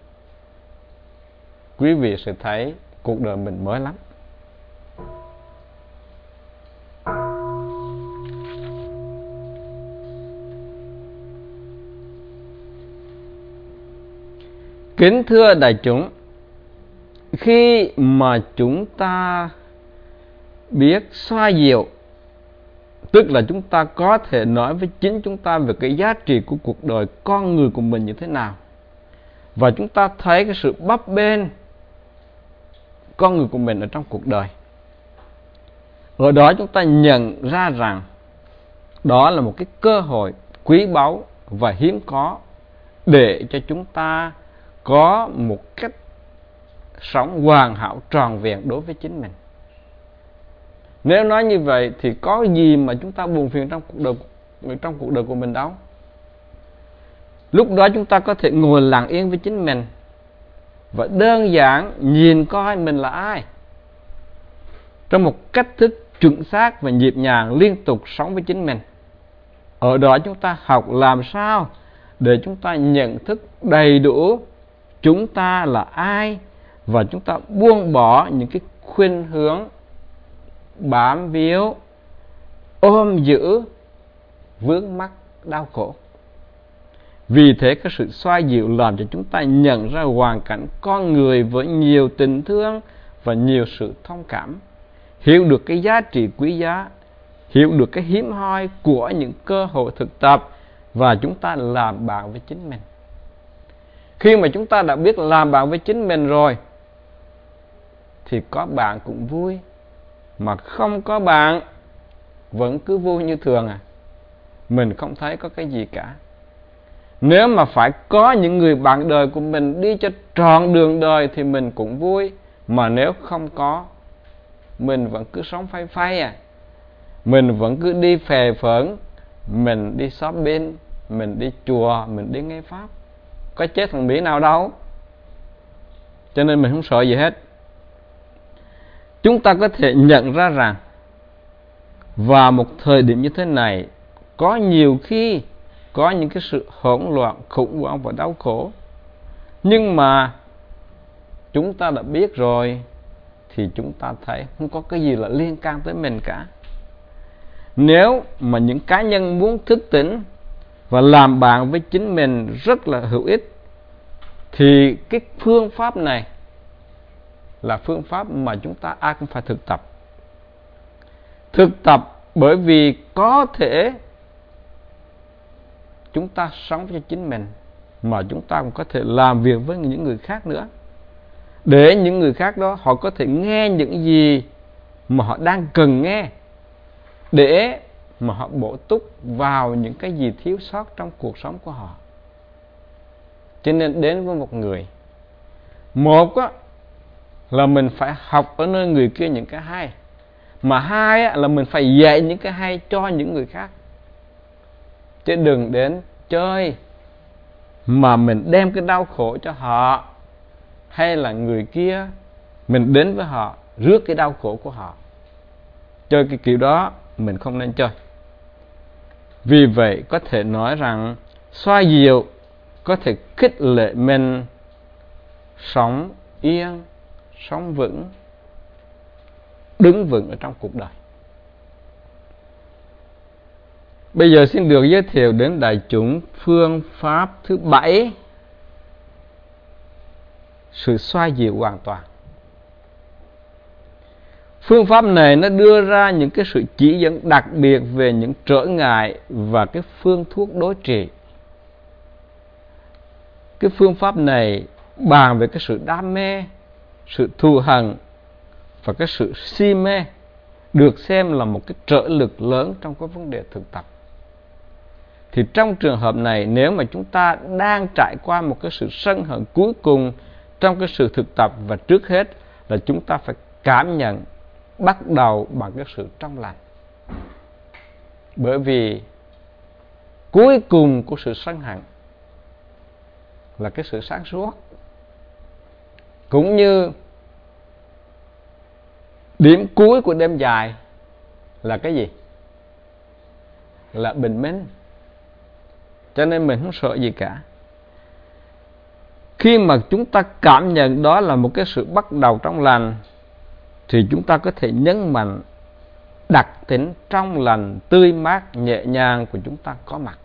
quý vị sẽ thấy cuộc đời mình mới lắm. Kính thưa đại chúng, khi mà chúng ta biết xoa dịu, tức là chúng ta có thể nói với chính chúng ta về cái giá trị của cuộc đời con người của mình như thế nào, và chúng ta thấy cái sự bấp bênh con người của mình ở trong cuộc đời. Ở đó chúng ta nhận ra rằng đó là một cái cơ hội quý báu và hiếm có để cho chúng ta có một cách sống hoàn hảo tròn vẹn đối với chính mình. Nếu nói như vậy thì có gì mà chúng ta buồn phiền trong cuộc đời, trong cuộc đời của mình đâu. Lúc đó chúng ta có thể ngồi lặng yên với chính mình và đơn giản nhìn coi mình là ai, trong một cách thức chuẩn xác và nhịp nhàng liên tục sống với chính mình. Ở đó chúng ta học làm sao để chúng ta nhận thức đầy đủ chúng ta là ai, và chúng ta buông bỏ những cái khuynh hướng bám víu, ôm giữ, vướng mắc, đau khổ. Vì thế cái sự xoa dịu làm cho chúng ta nhận ra hoàn cảnh con người với nhiều tình thương và nhiều sự thông cảm, hiểu được cái giá trị quý giá, hiểu được cái hiếm hoi của những cơ hội thực tập, và chúng ta làm bạn với chính mình. Khi mà chúng ta đã biết làm bạn với chính mình rồi thì có bạn cũng vui, mà không có bạn vẫn cứ vui như thường à. Mình không thấy có cái gì cả. Nếu mà phải có những người bạn đời của mình đi cho trọn đường đời thì mình cũng vui, mà nếu không có, mình vẫn cứ sống phay phay à. Mình vẫn cứ đi phè phỡn, mình đi shopping, mình đi chùa, mình đi nghe pháp. Có chết thằng Mỹ nào đâu. Cho nên mình không sợ gì hết. Chúng ta có thể nhận ra rằng vào một thời điểm như thế này, có nhiều khi có những cái sự hỗn loạn, khủng hoảng và đau khổ. Nhưng mà chúng ta đã biết rồi thì chúng ta thấy không có cái gì là liên can tới mình cả. Nếu mà những cá nhân muốn thức tỉnh và làm bạn với chính mình rất là hữu ích, thì cái phương pháp này là phương pháp mà chúng ta ai cũng phải thực tập. Thực tập bởi vì có thể chúng ta sống cho chính mình, mà chúng ta cũng có thể làm việc với những người khác nữa, để những người khác đó họ có thể nghe những gì mà họ đang cần nghe, để mà họ bổ túc vào những cái gì thiếu sót trong cuộc sống của họ. Cho nên đến với một người, một á, là mình phải học ở nơi người kia những cái hay, mà hai á, là mình phải dạy những cái hay cho những người khác. Chứ đừng đến chơi mà mình đem cái đau khổ cho họ, hay là người kia mình đến với họ rước cái đau khổ của họ. Chơi cái kiểu đó mình không nên chơi. Vì vậy có thể nói rằng xoa dịu có thể khích lệ mình sống yên, sống vững, đứng vững ở trong cuộc đời. Bây giờ xin được giới thiệu đến đại chúng phương pháp thứ bảy, sự xoa dịu hoàn toàn. Phương pháp này nó đưa ra những cái sự chỉ dẫn đặc biệt về những trở ngại và cái phương thuốc đối trị. Cái phương pháp này bàn về cái sự đam mê, sự thù hằn và cái sự si mê, được xem là một cái trợ lực lớn trong cái vấn đề thực tập. Thì trong trường hợp này, nếu mà chúng ta đang trải qua một cái sự sân hận cuối cùng trong cái sự thực tập, và trước hết là chúng ta phải cảm nhận bắt đầu bằng cái sự trong lành. Bởi vì cuối cùng của sự sân hận là cái sự sáng suốt, cũng như điểm cuối của đêm dài là cái gì? Là bình minh. Cho nên mình không sợ gì cả. Khi mà chúng ta cảm nhận đó là một cái sự bắt đầu trong lành, thì chúng ta có thể nhấn mạnh đặc tính trong lành, tươi mát, nhẹ nhàng của chúng ta có mặt.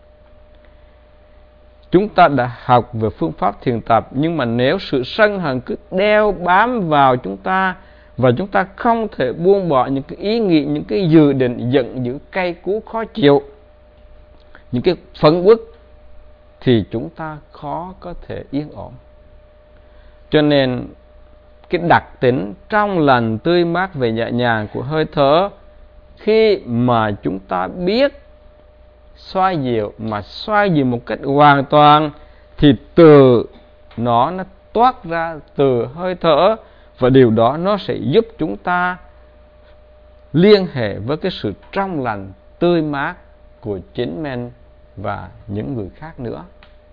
Chúng ta đã học về phương pháp thiền tập, nhưng mà nếu sự sân hận cứ đeo bám vào chúng ta, và chúng ta không thể buông bỏ những cái ý nghĩ, những cái dự định giận dữ, cay cú, khó chịu, những cái phẫn uất, thì chúng ta khó có thể yên ổn. Cho nên cái đặc tính trong lành, tươi mát về nhẹ nhàng của hơi thở, khi mà chúng ta biết xoa dịu, mà xoa dịu một cách hoàn toàn, thì từ nó nó toát ra từ hơi thở, và điều đó nó sẽ giúp chúng ta liên hệ với cái sự trong lành, tươi mát của chính mình và những người khác nữa.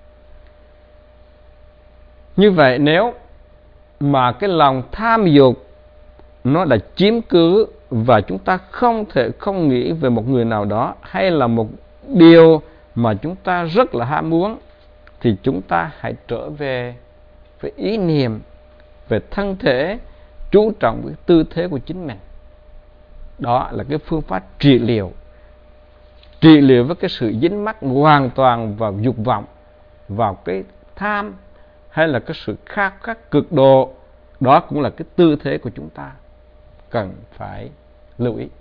Như vậy, nếu mà cái lòng tham dục nó đã chiếm cứ, và chúng ta không thể không nghĩ về một người nào đó, hay là một điều mà chúng ta rất là ham muốn, thì chúng ta hãy trở về với ý niệm về thân thể, chú trọng với tư thế của chính mình. Đó là cái phương pháp trị liệu. Trị liệu với cái sự dính mắc hoàn toàn vào dục vọng, vào cái tham, hay là cái sự khao khát cực độ. Đó cũng là cái tư thế của chúng ta cần phải lưu ý.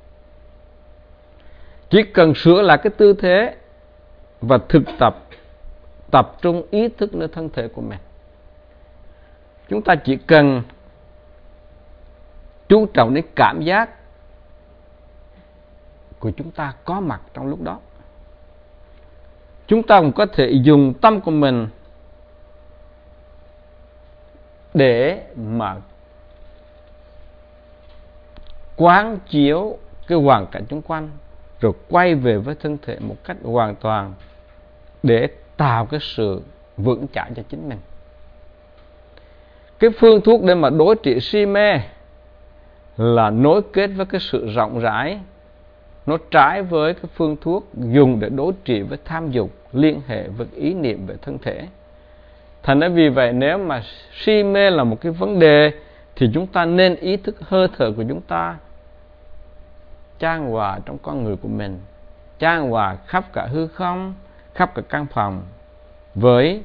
Chỉ cần sửa lại cái tư thế và thực tập, tập trung ý thức nơi thân thể của mình. Chúng ta chỉ cần chú trọng đến cảm giác của chúng ta có mặt trong lúc đó. Chúng ta cũng có thể dùng tâm của mình để mà quán chiếu cái hoàn cảnh xung quanh, rồi quay về với thân thể một cách hoàn toàn để tạo cái sự vững chãi cho chính mình. Cái phương thuốc để mà đối trị si mê là nối kết với cái sự rộng rãi. Nó trái với cái phương thuốc dùng để đối trị với tham dục, liên hệ với ý niệm về thân thể. Thành ra vì vậy, nếu mà si mê là một cái vấn đề, thì chúng ta nên ý thức hơi thở của chúng ta chan hòa trong con người của mình, chan hòa khắp cả hư không, khắp cả căn phòng, với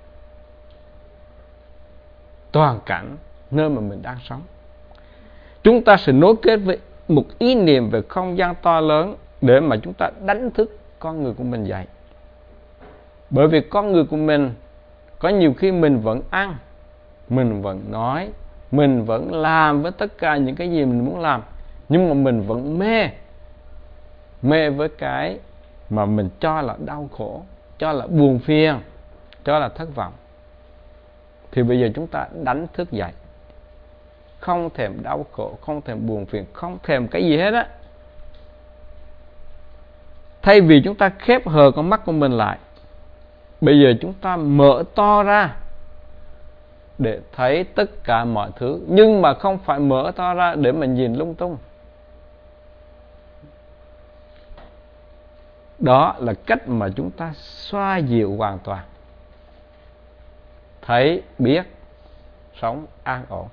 toàn cảnh nơi mà mình đang sống. Chúng ta sẽ nối kết với một ý niệm về không gian to lớn để mà chúng ta đánh thức con người của mình dậy. Bởi vì con người của mình có nhiều khi mình vẫn ăn, mình vẫn nói, mình vẫn làm với tất cả những cái gì mình muốn làm, nhưng mà mình vẫn mê. Mê với cái mà mình cho là đau khổ, cho là buồn phiền, cho là thất vọng. Thì bây giờ chúng ta đánh thức dậy. Không thèm đau khổ, không thèm buồn phiền, không thèm cái gì hết á. Thay vì chúng ta khép hờ con mắt của mình lại, bây giờ chúng ta mở to ra để thấy tất cả mọi thứ. Nhưng mà không phải mở to ra để mà nhìn lung tung. Đó là cách mà chúng ta xoa dịu hoàn toàn. Thấy, biết, sống an ổn.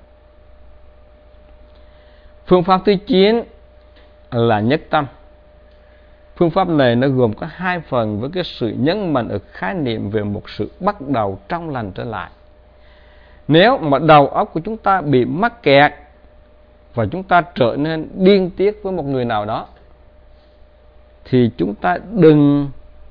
Phương pháp thứ chín là nhất tâm. Phương pháp này nó gồm có hai phần với cái sự nhấn mạnh ở khái niệm về một sự bắt đầu trong lành trở lại. Nếu mà đầu óc của chúng ta bị mắc kẹt và chúng ta trở nên điên tiết với một người nào đó, thì chúng ta đừng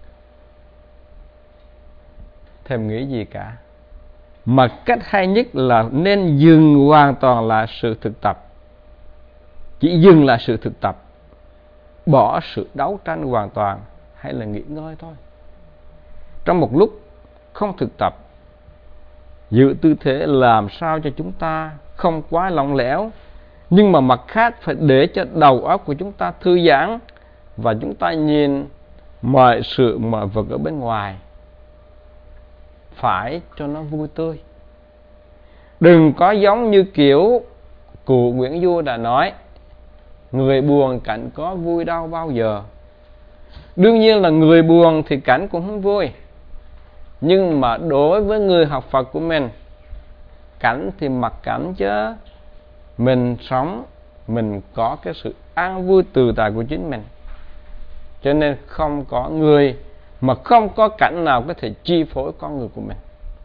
thèm nghĩ gì cả. Mà cách hay nhất là nên dừng hoàn toàn là sự thực tập. Chỉ dừng là sự thực tập, bỏ sự đấu tranh hoàn toàn, hay là nghỉ ngơi thôi. Trong một lúc không thực tập, giữ tư thế làm sao cho chúng ta không quá lỏng lẻo, nhưng mà mặt khác phải để cho đầu óc của chúng ta thư giãn, và chúng ta nhìn mọi sự mọi vật ở bên ngoài phải cho nó vui tươi. Đừng có giống như kiểu cụ Nguyễn Du đã nói, người buồn cảnh có vui đâu bao giờ. Đương nhiên là người buồn thì cảnh cũng không vui. Nhưng mà đối với người học Phật của mình, cảnh thì mặc cảnh chứ. Mình sống, mình có cái sự an vui tự tại của chính mình. Cho nên không có người mà không có cảnh nào có thể chi phối con người của mình.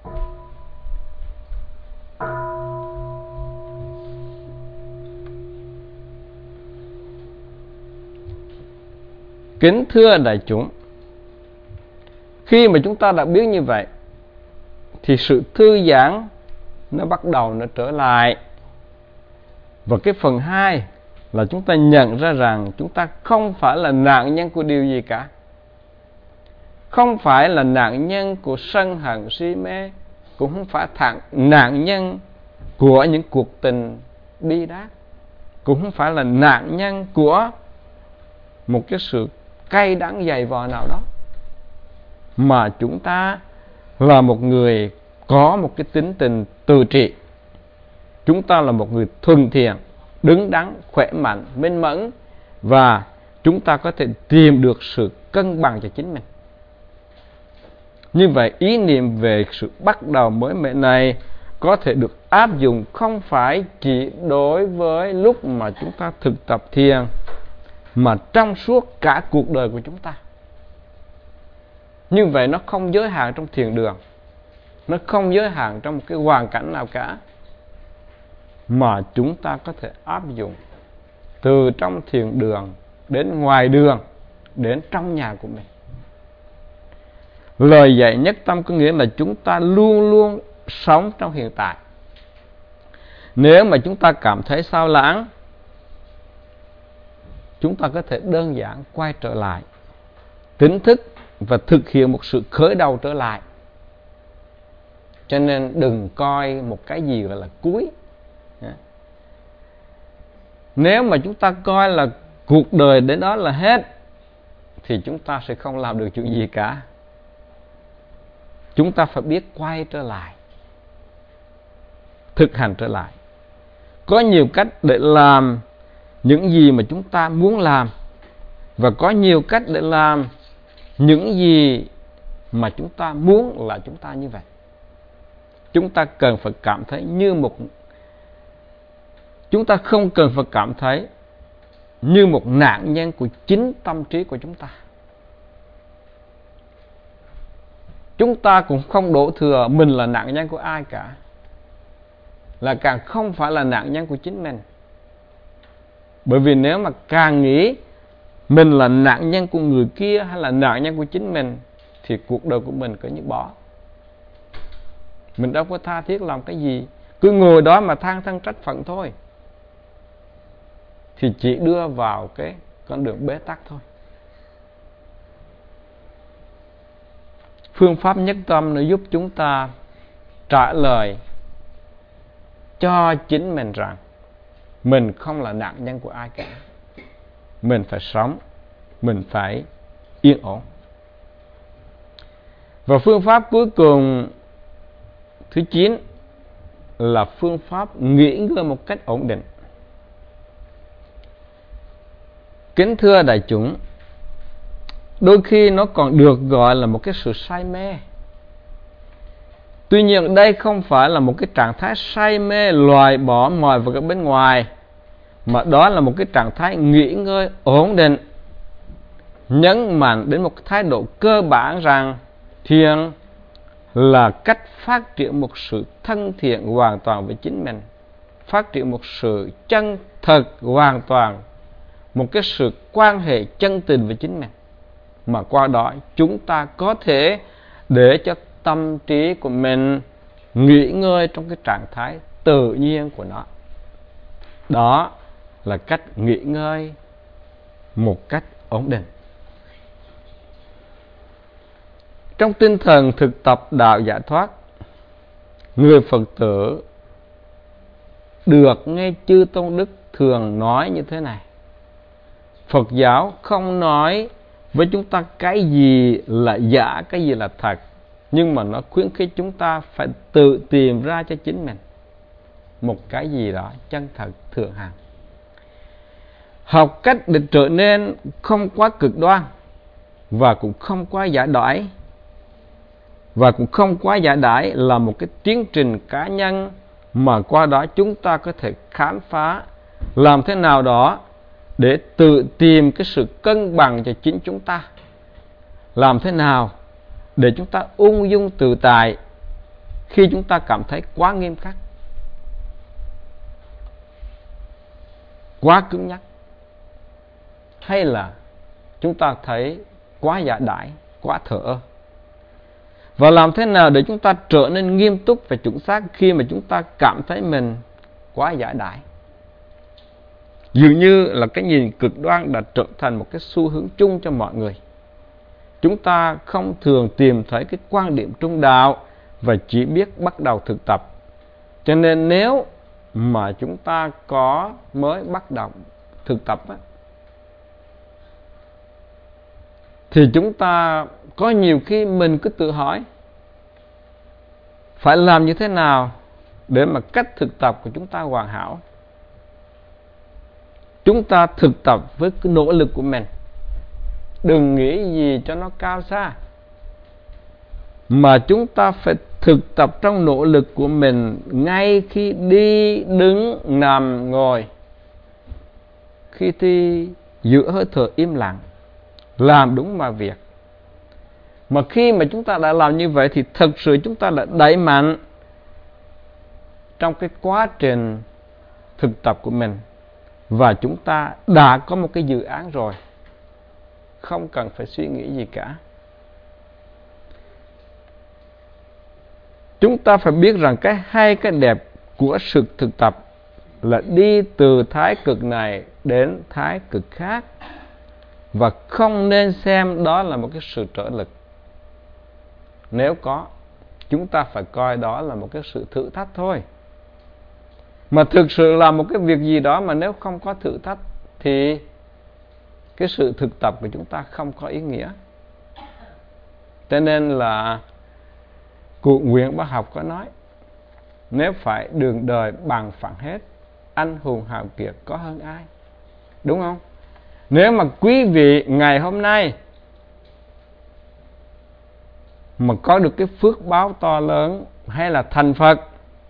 Kính thưa đại chúng, khi mà chúng ta đã biết như vậy, thì sự thư giãn nó bắt đầu nó trở lại. Và cái phần hai là chúng ta nhận ra rằng chúng ta không phải là nạn nhân của điều gì cả. Không phải là nạn nhân của sân hận si mê, cũng không phải thẳng nạn nhân của những cuộc tình bi đát, cũng không phải là nạn nhân của một cái sự cay đắng dày vò nào đó, mà chúng ta là một người có một cái tính tình tự trị. Chúng ta là một người thuần thiện, đứng đắn, khỏe mạnh, minh mẫn, và chúng ta có thể tìm được sự cân bằng cho chính mình. Như vậy, ý niệm về sự bắt đầu mới mẻ này có thể được áp dụng không phải chỉ đối với lúc mà chúng ta thực tập thiền, mà trong suốt cả cuộc đời của chúng ta. Như vậy nó không giới hạn trong thiền đường, nó không giới hạn trong một cái hoàn cảnh nào cả, mà chúng ta có thể áp dụng từ trong thiền đường đến ngoài đường, đến trong nhà của mình. Lời dạy nhất tâm có nghĩa là chúng ta luôn luôn sống trong hiện tại. Nếu mà chúng ta cảm thấy sao lãng, chúng ta có thể đơn giản quay trở lại, tỉnh thức và thực hiện một sự khởi đầu trở lại. Cho nên đừng coi một cái gì gọi là cuối. Nếu mà chúng ta coi là cuộc đời đến đó là hết, thì chúng ta sẽ không làm được chuyện gì cả. Chúng ta phải biết quay trở lại, thực hành trở lại. Có nhiều cách để làm những gì mà chúng ta muốn làm, và có nhiều cách để làm những gì mà chúng ta muốn là chúng ta như vậy. Chúng ta cần phải cảm thấy như một Chúng ta không cần phải cảm thấy như một nạn nhân của chính tâm trí của chúng ta. Chúng ta cũng không đổ thừa mình là nạn nhân của ai cả, là càng không phải là nạn nhân của chính mình. Bởi vì nếu mà càng nghĩ mình là nạn nhân của người kia hay là nạn nhân của chính mình, thì cuộc đời của mình cứ như bỏ. Mình đâu có tha thiết làm cái gì, cứ ngồi đó mà than thân trách phận thôi, thì chỉ đưa vào cái con đường bế tắc thôi. Phương pháp nhất tâm nó giúp chúng ta trả lời cho chính mình rằng mình không là nạn nhân của ai cả. Mình phải sống, mình phải yên ổn. Và phương pháp cuối cùng thứ chín là phương pháp nghỉ ngơi một cách ổn định. Kính thưa đại chúng, đôi khi nó còn được gọi là một cái sự say mê. Tuy nhiên đây không phải là một cái trạng thái say mê loại bỏ mọi vật ở bên ngoài, mà đó là một cái trạng thái nghỉ ngơi ổn định, nhấn mạnh đến một thái độ cơ bản rằng thiền là cách phát triển một sự thân thiện hoàn toàn với chính mình, phát triển một sự chân thật hoàn toàn, một cái sự quan hệ chân tình với chính mình, mà qua đó chúng ta có thể để cho tâm trí của mình nghỉ ngơi trong cái trạng thái tự nhiên của nó. Đó là cách nghỉ ngơi một cách ổn định. Trong tinh thần thực tập đạo giải thoát, người Phật tử được nghe chư tôn đức thường nói như thế này: Phật giáo không nói với chúng ta cái gì là giả, cái gì là thật, nhưng mà nó khuyến khích chúng ta phải tự tìm ra cho chính mình một cái gì đó chân thật thượng hạng. Học cách để trở nên không quá cực đoan, và cũng không quá giả đãi, và cũng không quá giả đãi là một cái tiến trình cá nhân, mà qua đó chúng ta có thể khám phá làm thế nào đó để tự tìm cái sự cân bằng cho chính chúng ta. Làm thế nào để chúng ta ung dung tự tại khi chúng ta cảm thấy quá nghiêm khắc, quá cứng nhắc, hay là chúng ta thấy quá giả đãi, quá thờ ơ. Và làm thế nào để chúng ta trở nên nghiêm túc và chuẩn xác khi mà chúng ta cảm thấy mình quá giả đãi. Dường như là cái nhìn cực đoan đã trở thành một cái xu hướng chung cho mọi người. Chúng ta không thường tìm thấy cái quan điểm trung đạo và chỉ biết bắt đầu thực tập. Cho nên nếu mà chúng ta có mới bắt đầu thực tập á, thì chúng ta có nhiều khi mình cứ tự hỏi phải làm như thế nào để mà cách thực tập của chúng ta hoàn hảo. Chúng ta thực tập với cái nỗ lực của mình, đừng nghĩ gì cho nó cao xa. mà chúng ta phải thực tập trong nỗ lực của mình ngay khi đi, đứng, nằm, ngồi. Khi thì giữ hơi thở im lặng, làm đúng mọi việc. Mà khi mà chúng ta đã làm như vậy thì thực sự chúng ta đã đẩy mạnh trong cái quá trình thực tập của mình. Và chúng ta đã có một cái dự án rồi, không cần phải suy nghĩ gì cả. Chúng ta phải biết rằng cái hay, cái đẹp của sự thực tập là đi từ thái cực này đến thái cực khác, và không nên xem đó là một cái sự trở lực. Nếu có, chúng ta phải coi đó là một cái sự thử thách thôi. Mà thực sự là một cái việc gì đó mà nếu không có thử thách thì cái sự thực tập của chúng ta không có ý nghĩa. Cho nên là cụ Nguyễn Bá Học có nói, nếu phải đường đời bằng phẳng hết, anh hùng hào kiệt có hơn ai. Đúng không? Nếu mà quý vị ngày hôm nay mà có được cái phước báo to lớn hay là thành Phật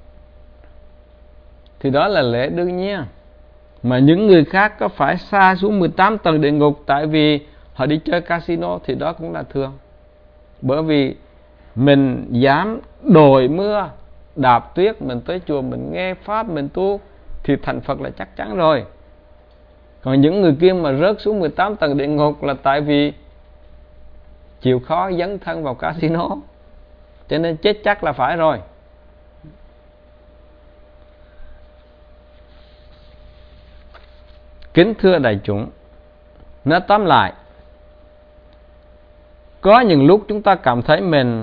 thì đó là lẽ đương nhiên. Mà những người khác có phải xa xuống mười tám tầng địa ngục tại vì họ đi chơi casino thì đó cũng là thường. Bởi vì mình dám đổi mưa, đạp tuyết, mình tới chùa, mình nghe Pháp, mình tu thì thành Phật là chắc chắn rồi. Còn những người kia mà rớt xuống mười tám tầng địa ngục là tại vì chịu khó dấn thân vào casino, cho nên chết chắc là phải rồi. Kính thưa đại chúng, nói tóm lại, có những lúc chúng ta cảm thấy mình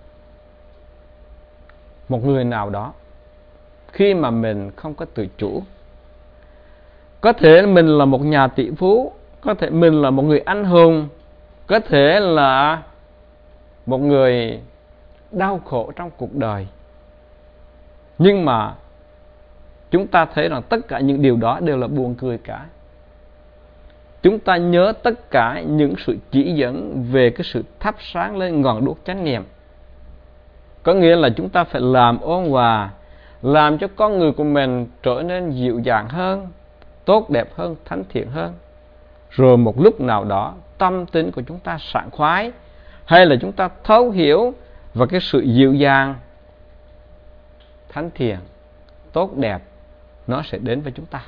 một người nào đó khi mà mình không có tự chủ. Có thể mình là một nhà tỷ phú, có thể mình là một người anh hùng, có thể là một người đau khổ trong cuộc đời. Nhưng mà chúng ta thấy rằng tất cả những điều đó đều là buồn cười cả. Chúng ta nhớ tất cả những sự chỉ dẫn về cái sự thắp sáng lên ngọn đuốc chánh niệm. Có nghĩa là chúng ta phải làm ôn hòa, làm cho con người của mình trở nên dịu dàng hơn, tốt đẹp hơn, thánh thiện hơn. Rồi một lúc nào đó tâm tính của chúng ta sảng khoái, hay là chúng ta thấu hiểu và cái sự dịu dàng, thánh thiện, tốt đẹp nó sẽ đến với chúng ta.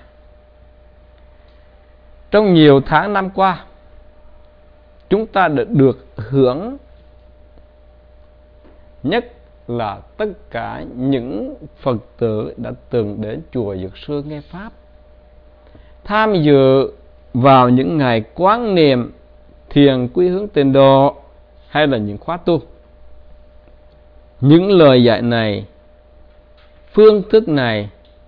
Trong nhiều tháng năm qua, chúng ta đã được hưởng nhất là tất cả những Phật tử đã từng đến chùa Dược Sư nghe Pháp, tham dự vào những ngày quán niệm thiền quy hướng tịnh độ hay là những khóa tu. Những lời dạy này, phương thức này,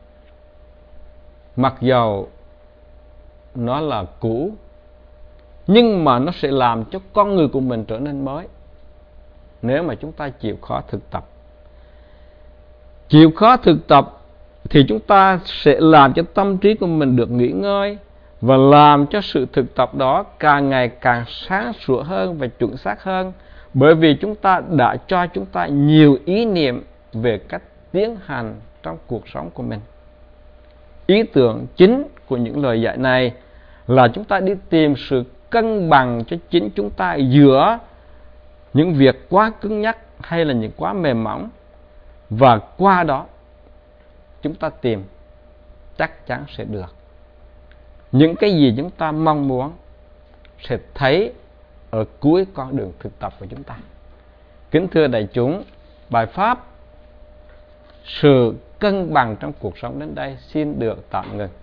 mặc dầu nó là cũ, nhưng mà nó sẽ làm cho con người của mình trở nên mới nếu mà chúng ta chịu khó thực tập. Chịu khó thực tập thì chúng ta sẽ làm cho tâm trí của mình được nghỉ ngơi và làm cho sự thực tập đó càng ngày càng sáng sủa hơn và chuẩn xác hơn, bởi vì chúng ta đã cho chúng ta nhiều ý niệm về cách tiến hành trong cuộc sống của mình. Ý tưởng chính của những lời dạy này là chúng ta đi tìm sự cân bằng cho chính chúng ta giữa những việc quá cứng nhắc hay là những quá mềm mỏng, và qua đó chúng ta tìm chắc chắn sẽ được những cái gì chúng ta mong muốn sẽ thấy ở cuối con đường thực tập của chúng ta. Kính thưa đại chúng, bài pháp sự cân bằng trong cuộc sống đến đây xin được tạm ngừng.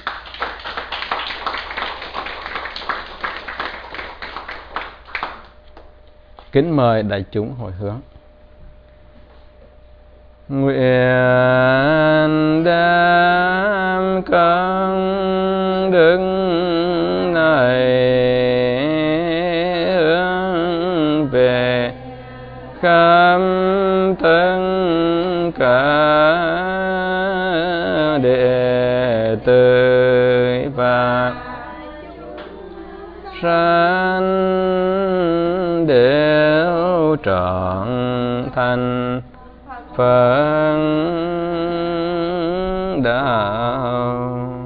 Kính mời đại chúng hồi hướng. Nguyện đem công đức này hướng về khắp tất cả đệ tử và sanh đều trọn thành Phật đạo.